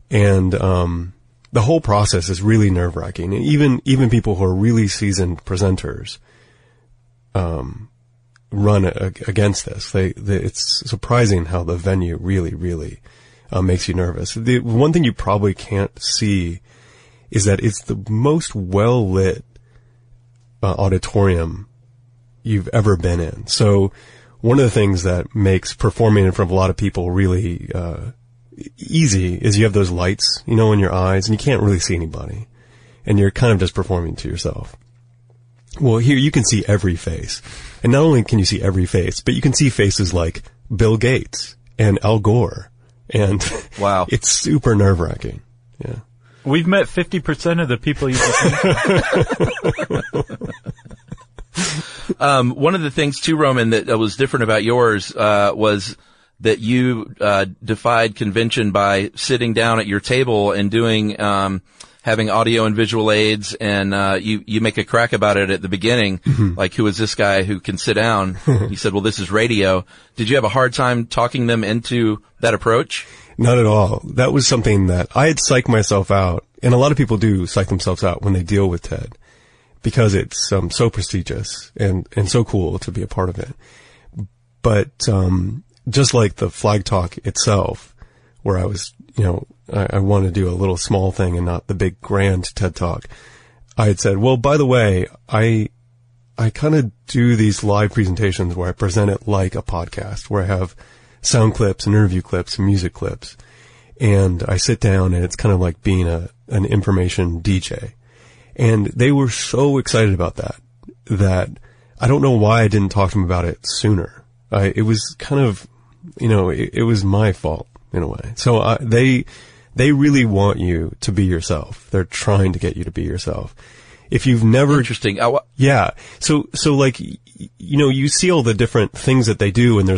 And, the whole process is really nerve-wracking. Even people who are really seasoned presenters, run against this. It's surprising how the venue really, makes you nervous. The one thing you probably can't see is that it's the most well-lit auditorium you've ever been in. So one of the things that makes performing in front of a lot of people really easy is you have those lights, in your eyes, and you can't really see anybody. And you're kind of just performing to yourself. Well, here you can see every face. And not only can you see every face, but you can see faces like Bill Gates and Al Gore. And wow, it's super nerve-wracking. Yeah. We've met 50% of the people you One of the things too, Roman, that was different about yours, was that you, defied convention by sitting down at your table and doing, having audio and visual aids, and you make a crack about it at the beginning, like, who is this guy who can sit down? You said, well, this is radio. Did you have a hard time talking them into that approach? Not at all. That was something that I had psyched myself out, and a lot of people do psych themselves out when they deal with TED, because it's so prestigious and so cool to be a part of it. But just like the flag talk itself, where I was, I wanted to do a little small thing and not the big grand TED Talk. I had said, well, by the way, I kind of do these live presentations where I present it like a podcast, where I have sound clips and interview clips and music clips. And I sit down and it's kind of like being an information DJ. And they were so excited about that I don't know why I didn't talk to them about it sooner. It was kind of, it was my fault in a way. So they really want you to be yourself. They're trying to get you to be yourself. If you've never... Interesting. Yeah. So like, you see all the different things that they do, and there's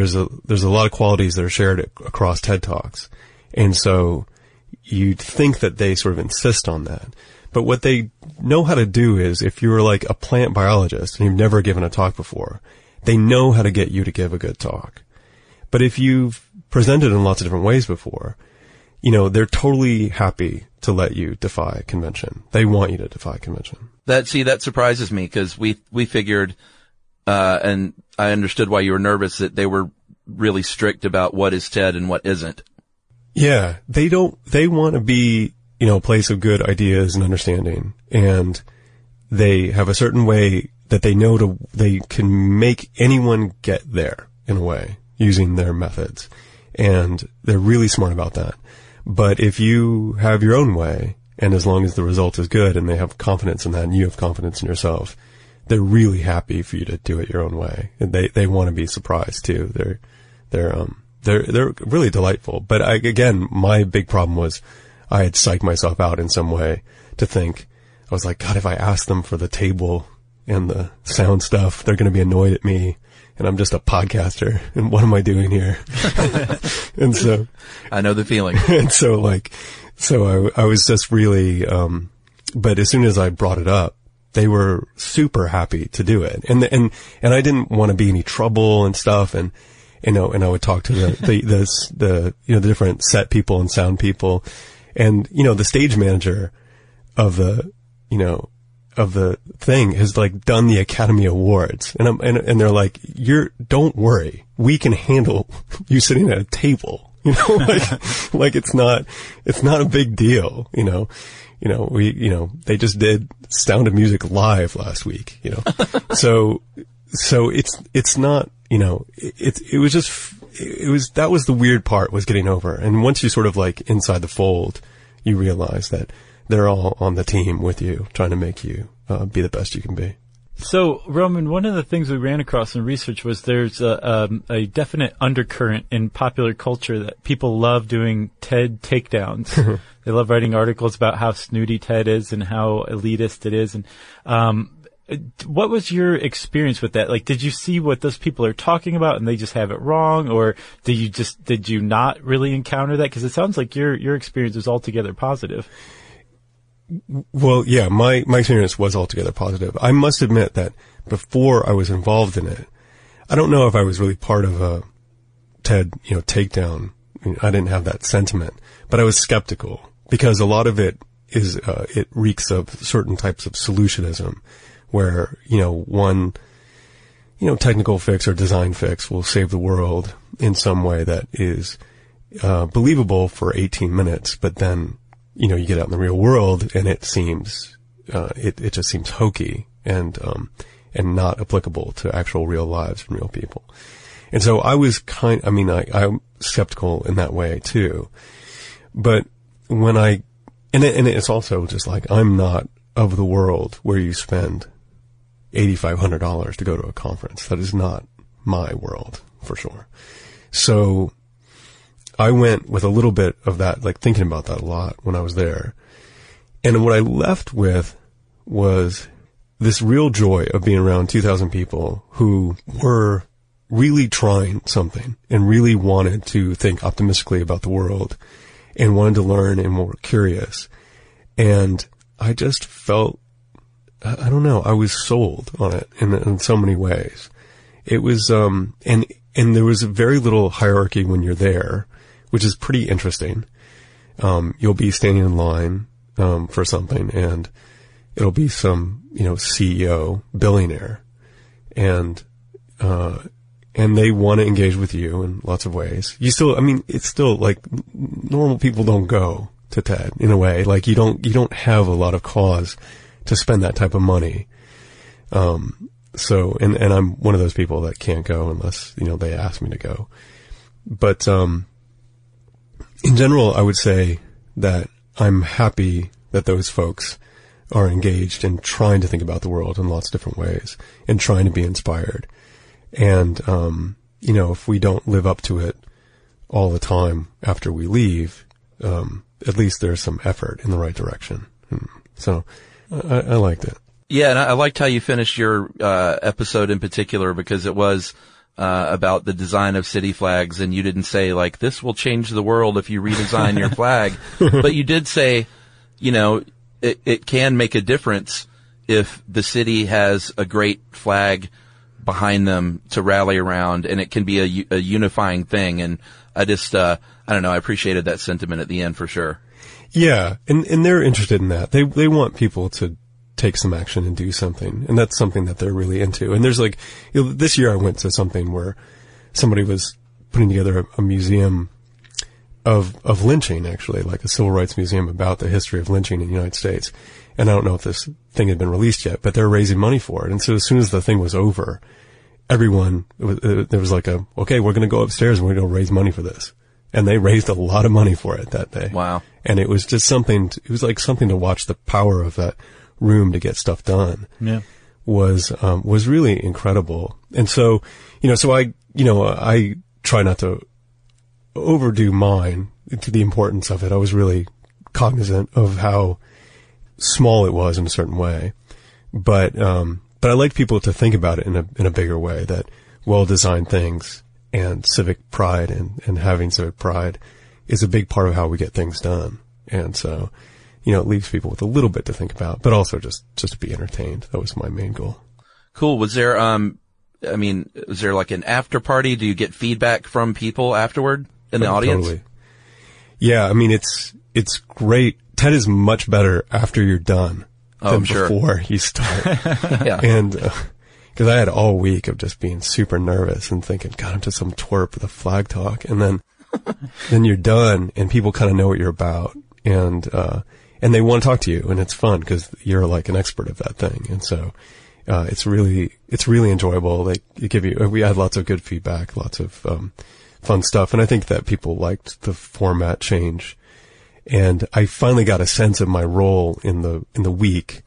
a lot of qualities that are shared across TED Talks. And so you'd think that they sort of insist on that. But what they know how to do is, if you're like a plant biologist and you've never given a talk before, they know how to get you to give a good talk. But if you've presented in lots of different ways before, they're totally happy to let you defy convention. They want you to defy convention. That surprises me, because we figured, and I understood why you were nervous, that they were really strict about what is TED and what isn't. Yeah. They want to be, a place of good ideas and understanding. And they have a certain way that they can make anyone get there in a way using their methods. And they're really smart about that. But if you have your own way, and as long as the result is good and they have confidence in that and you have confidence in yourself, they're really happy for you to do it your own way. And they want to be surprised too. They're really delightful. But again, my big problem was I had psyched myself out in some way to think, I was like, God, if I ask them for the table and the sound stuff, they're going to be annoyed at me. And I'm just a podcaster, and what am I doing here? And so I know the feeling. And so I was just really, but as soon as I brought it up, they were super happy to do it. And I didn't want to be any trouble and stuff. And I would talk to the different set people and sound people. And, the stage manager of the thing has like done the Academy Awards, and they're like, don't worry, we can handle you sitting at a table, like it's not a big deal, they just did Sound of Music live last week, so it's not, that was the weird part, was getting over. And once you sort of like inside the fold, you realize that they're all on the team with you, trying to make you be the best you can be. So, Roman, one of the things we ran across in research was there's a definite undercurrent in popular culture that people love doing TED takedowns. They love writing articles about how snooty TED is and how elitist it is. And what was your experience with that? Like, did you see what those people are talking about and they just have it wrong, or did you not really encounter that? Because it sounds like your experience was altogether positive. Well, yeah, my experience was altogether positive. I must admit that before I was involved in it, I don't know if I was really part of a TED, takedown I didn't have that sentiment, but I was skeptical because a lot of it is, it reeks of certain types of solutionism where, one, technical fix or design fix will save the world in some way that is, believable for 18 minutes, but then, you get out in the real world and it seems, it just seems hokey and not applicable to actual real lives and real people. And so I was I'm skeptical in that way too. But when and it's also just like, I'm not of the world where you spend $8,500 to go to a conference. That is not my world for sure. So I went with a little bit of that, like thinking about that a lot when I was there. And what I left with was this real joy of being around 2,000 people who were really trying something and really wanted to think optimistically about the world and wanted to learn and were curious. And I just felt, I don't know, I was sold on it in so many ways. It was, and there was very little hierarchy when you're there, which is pretty interesting. You'll be standing in line, for something and it'll be some, CEO, billionaire. And they want to engage with you in lots of ways. It's still like normal people don't go to TED in a way. Like you don't have a lot of cause to spend that type of money. So I'm one of those people that can't go unless, they ask me to go. But, in general, I would say that I'm happy that those folks are engaged in trying to think about the world in lots of different ways and trying to be inspired. And, if we don't live up to it all the time after we leave, at least there's some effort in the right direction. So I liked it. Yeah, and I liked how you finished your episode in particular because it was about the design of city flags, and you didn't say like this will change the world if you redesign your flag, but you did say, it can make a difference if the city has a great flag behind them to rally around, and it can be a unifying thing. And I just I don't know, I appreciated that sentiment at the end for sure. Yeah, and they're interested in that. They want people to take some action and do something. And that's something that they're really into. And there's this year I went to something where somebody was putting together a museum of lynching, actually, like a civil rights museum about the history of lynching in the United States. And I don't know if this thing had been released yet, but they're raising money for it. And so as soon as the thing was over, everyone, there was like okay, we're going to go upstairs and we're going to raise money for this. And they raised a lot of money for it that day. Wow. And it was just it was like something to watch the power of that room to get stuff done. Yeah. Was really incredible. And so, so I try not to overdo mine to the importance of it. I was really cognizant of how small it was in a certain way. But I like people to think about it in a bigger way, that well-designed things and civic pride and having civic pride is a big part of how we get things done. And so, it leaves people with a little bit to think about, but also just to be entertained. That was my main goal. Cool. Was there, was there like an after party? Do you get feedback from people afterward in the audience? Totally. Yeah. It's great. TED is much better after you're done than before you start. Yeah. And, cause I had all week of just being super nervous and thinking, God, I'm just some twerp with a flag talk. And then you're done and people kind of know what you're about. And they want to talk to you, and it's fun because you're like an expert of that thing. And so, it's really enjoyable. We had lots of good feedback, lots of, fun stuff. And I think that people liked the format change. And I finally got a sense of my role in the week,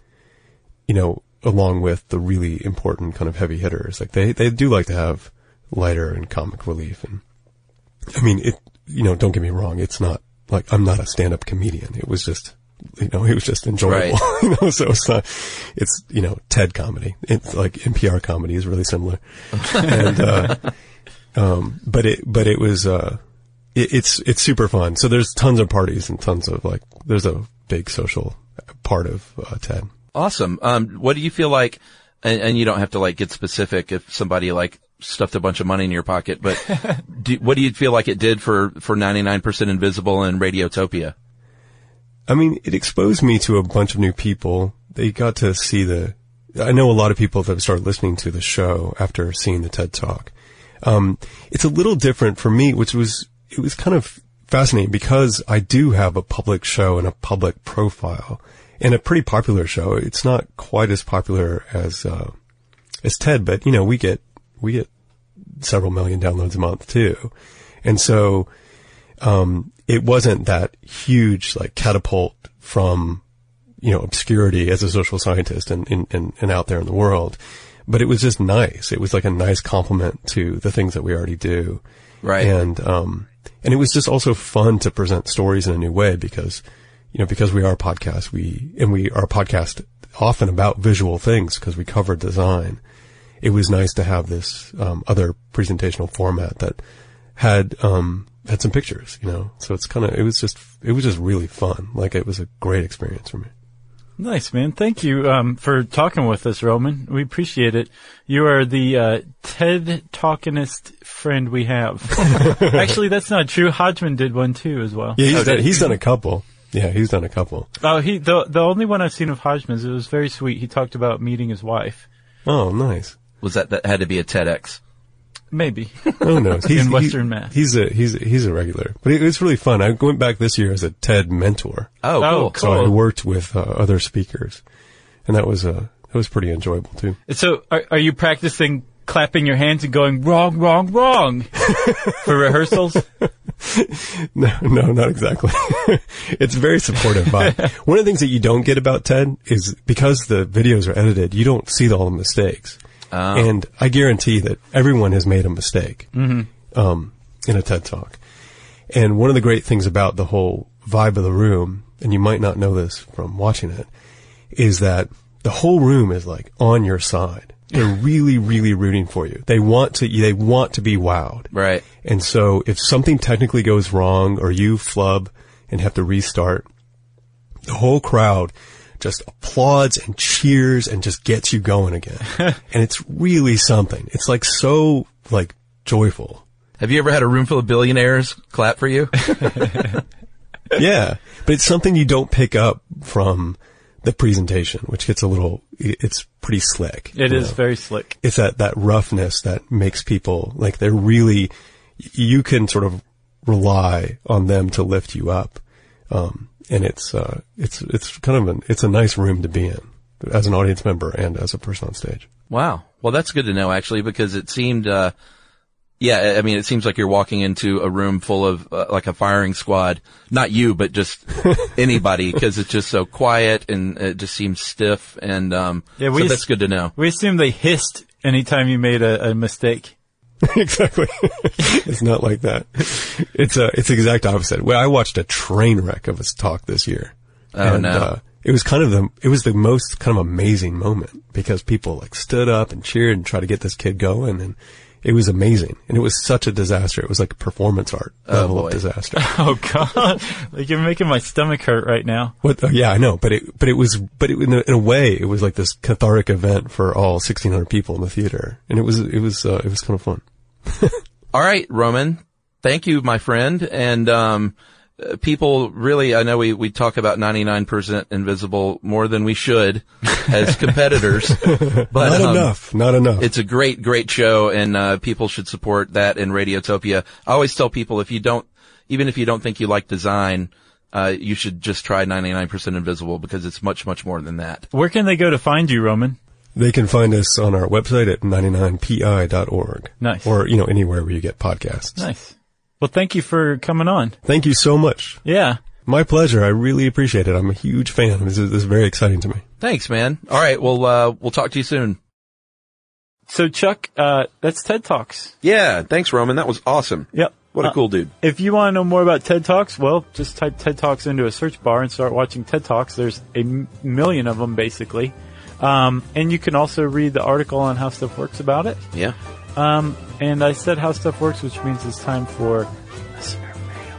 along with the really important kind of heavy hitters. Like they do like to have lighter and comic relief. And don't get me wrong. It's not like I'm not a stand-up comedian. It was just, it was just enjoyable. Right. So it's TED comedy. It's like NPR comedy is really similar. And, but it was, it's super fun. So there's tons of parties and tons of there's a big social part of, TED. Awesome. What do you feel like, and you don't have to get specific if somebody stuffed a bunch of money in your pocket, but what do you feel like it did for 99% Invisible and Radiotopia? I mean, it exposed me to a bunch of new people. They got to see I know a lot of people that have started listening to the show after seeing the TED Talk. It's a little different for me, it was kind of fascinating because I do have a public show and a public profile and a pretty popular show. It's not quite as popular as TED, but you know, we get several million downloads a month too. And so, it wasn't that huge, like, catapult from, you know, obscurity as a social scientist and out there in the world. But it was just nice. It was like a nice compliment to the things that we already do. Right. And it was just also fun to present stories in a new way because, you know, because we are a podcast, we are a podcast often about visual things because we cover design. It was nice to have this, other presentational format that had some pictures, you know, so it was just really fun. Like, it was a great experience for me. Nice, man. Thank you, for talking with us, Roman. We appreciate it. You are the, TED Talkinist friend we have. Actually, that's not true. Hodgman did one too as well. Yeah, he's done a couple. Yeah, he's done a couple. Oh, the only one I've seen of Hodgman's, it was very sweet. He talked about meeting his wife. Oh, nice. Was that had to be a TEDx? Maybe. Oh no, in Western Mass. He's a regular, but it's really fun. I went back this year as a TED mentor. Oh, cool. So I worked with other speakers, and that was pretty enjoyable too. So are you practicing clapping your hands and going wrong, wrong, wrong for rehearsals? No, not exactly. It's very supportive. But one of the things that you don't get about TED is because the videos are edited, you don't see all the mistakes. And I guarantee that everyone has made a mistake, in a TED Talk. And one of the great things about the whole vibe of the room, and you might not know this from watching it, is that the whole room is like on your side. They're really, really rooting for you. They want to be wowed. Right. And so if something technically goes wrong or you flub and have to restart, the whole crowd just applauds and cheers and just gets you going again. And it's really something. It's like so like joyful. Have you ever had a room full of billionaires clap for you? Yeah. But it's something you don't pick up from the presentation, which gets it's pretty slick. It is very slick. It's that roughness that makes people like you can sort of rely on them to lift you up. And it's kind of it's a nice room to be in as an audience member and as a person on stage. Wow. Well, that's good to know actually, because it seemed, it seems like you're walking into a room full of, like a firing squad. Not you, but just anybody, because it's just so quiet and it just seems stiff and, so that's good to know. We assume they hissed anytime you made a mistake. Exactly. It's not like that. It's the exact opposite. Well, I watched a train wreck of his talk this year. Oh, no. It was the most kind of amazing moment because people like stood up and cheered and tried to get this kid going, and it was amazing. And it was such a disaster. It was like performance art level of disaster. Oh God. Like, you're making my stomach hurt right now. What? Yeah, I know. But in a way, it was like this cathartic event for all 1,600 people in the theater. And it was kind of fun. All right, Roman. Thank you, my friend. And, people really, I know we talk about 99% Invisible more than we should as competitors, but not enough. It's a great show, and people should support that in Radiotopia. I always tell people even if you don't think you like design, you should just try 99% Invisible because it's much, much more than that. Where can they go to find you, Roman? They can find us on our website at 99pi.org. Nice. Or, anywhere where you get podcasts. Nice. Well, thank you for coming on. Thank you so much. Yeah. My pleasure. I really appreciate it. I'm a huge fan. This is very exciting to me. Thanks, man. All right. Well, we'll talk to you soon. So, Chuck, that's TED Talks. Yeah. Thanks, Roman. That was awesome. Yep. What a cool dude. If you want to know more about TED Talks, well, just type TED Talks into a search bar and start watching TED Talks. There's a million of them, basically. And you can also read the article on How Stuff Works about it. Yeah. And I said How Stuff Works, which means it's time for listener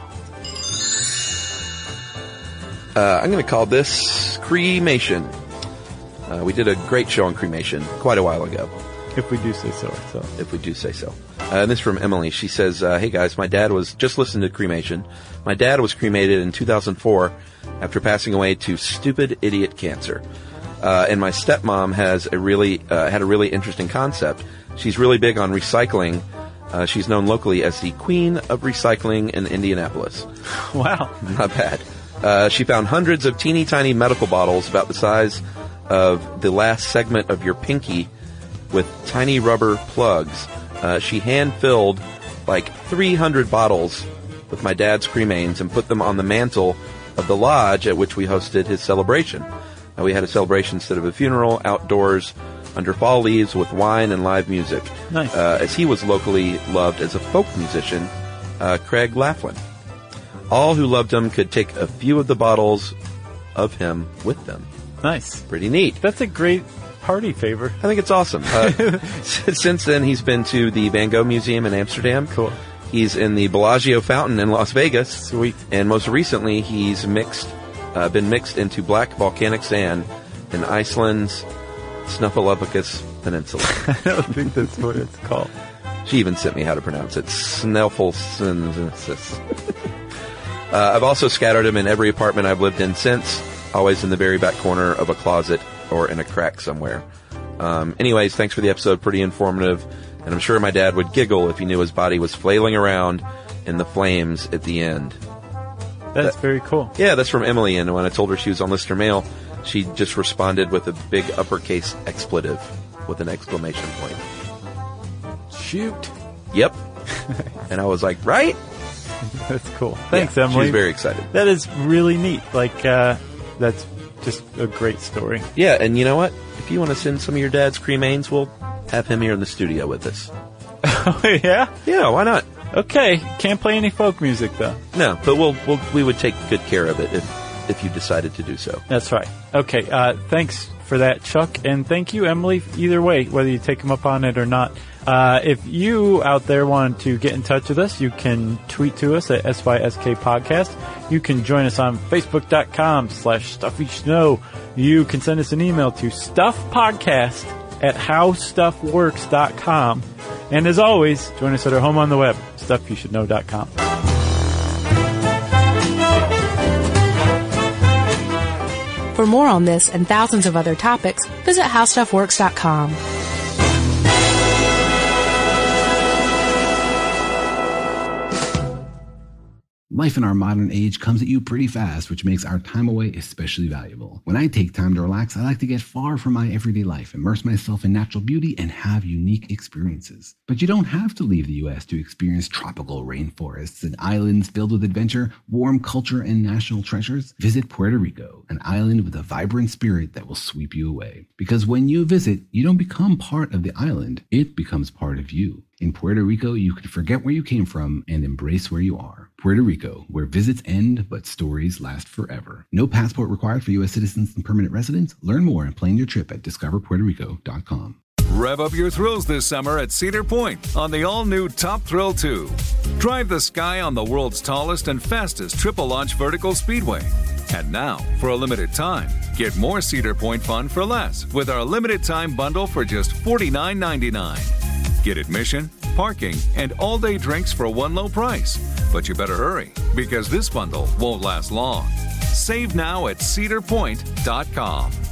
mail. I'm going to call this cremation. We did a great show on cremation quite a while ago. If we do say so ourselves. If we do say so. And this is from Emily. She says, hey guys, my dad was just listening to cremation. My dad was cremated in 2004 after passing away to stupid idiot cancer. And my stepmom has had a really interesting concept. She's really big on recycling. She's known locally as the queen of recycling in Indianapolis. Wow. Not bad. She found hundreds of teeny tiny medical bottles about the size of the last segment of your pinky with tiny rubber plugs. She hand-filled like 300 bottles with my dad's cremains and put them on the mantle of the lodge at which we hosted his celebration. We had a celebration instead of a funeral, outdoors, under fall leaves with wine and live music. Nice. As he was locally loved as a folk musician, Craig Laughlin. All who loved him could take a few of the bottles of him with them. Nice. Pretty neat. That's a great party favor. I think it's awesome. Since then, he's been to the Van Gogh Museum in Amsterdam. Cool. He's in the Bellagio Fountain in Las Vegas. Sweet. And most recently, he's been mixed into black volcanic sand in Iceland's Snuffleupagus Peninsula. I don't think that's what it's called. She even sent me how to pronounce it. Sneffelsynthesis. I've also scattered him in every apartment I've lived in since, always in the very back corner of a closet or in a crack somewhere. Anyways, thanks for the episode. Pretty informative. And I'm sure my dad would giggle if he knew his body was flailing around in the flames at the end. That's very cool. Yeah, that's from Emily. And when I told her she was on Listener Mail, she just responded with a big uppercase expletive with an exclamation point. Shoot. Yep. And I was like, right? That's cool. Thanks, Emily. She was very excited. That is really neat. That's just a great story. Yeah, and you know what? If you want to send some of your dad's cremains, we'll have him here in the studio with us. Oh, yeah? Yeah, why not? Okay. Can't play any folk music, though. No, but we would take good care of it if you decided to do so. That's right. Okay, thanks for that, Chuck, and thank you, Emily, either way, whether you take him up on it or not. If you out there want to get in touch with us, you can tweet to us at SYSK Podcast. You can join us on Facebook.com/StuffYouShouldKnow. You can send us an email to StuffPodcast@HowStuffWorks.com. And as always, join us at our home on the web, StuffYouShouldKnow.com. For more on this and thousands of other topics, visit HowStuffWorks.com. Life in our modern age comes at you pretty fast, which makes our time away especially valuable. When I take time to relax, I like to get far from my everyday life, immerse myself in natural beauty, and have unique experiences. But you don't have to leave the U.S. to experience tropical rainforests and islands filled with adventure, warm culture, and national treasures. Visit Puerto Rico, an island with a vibrant spirit that will sweep you away. Because when you visit, you don't become part of the island, it becomes part of you. In Puerto Rico, you can forget where you came from and embrace where you are. Puerto Rico, where visits end, but stories last forever. No passport required for U.S. citizens and permanent residents. Learn more and plan your trip at discoverpuertorico.com. Rev up your thrills this summer at Cedar Point on the all-new Top Thrill 2. Drive the sky on the world's tallest and fastest triple-launch vertical speedway. And now, for a limited time, get more Cedar Point fun for less with our limited-time bundle for just $49.99. Get admission, parking, and all-day drinks for one low price. But you better hurry, because this bundle won't last long. Save now at cedarpoint.com.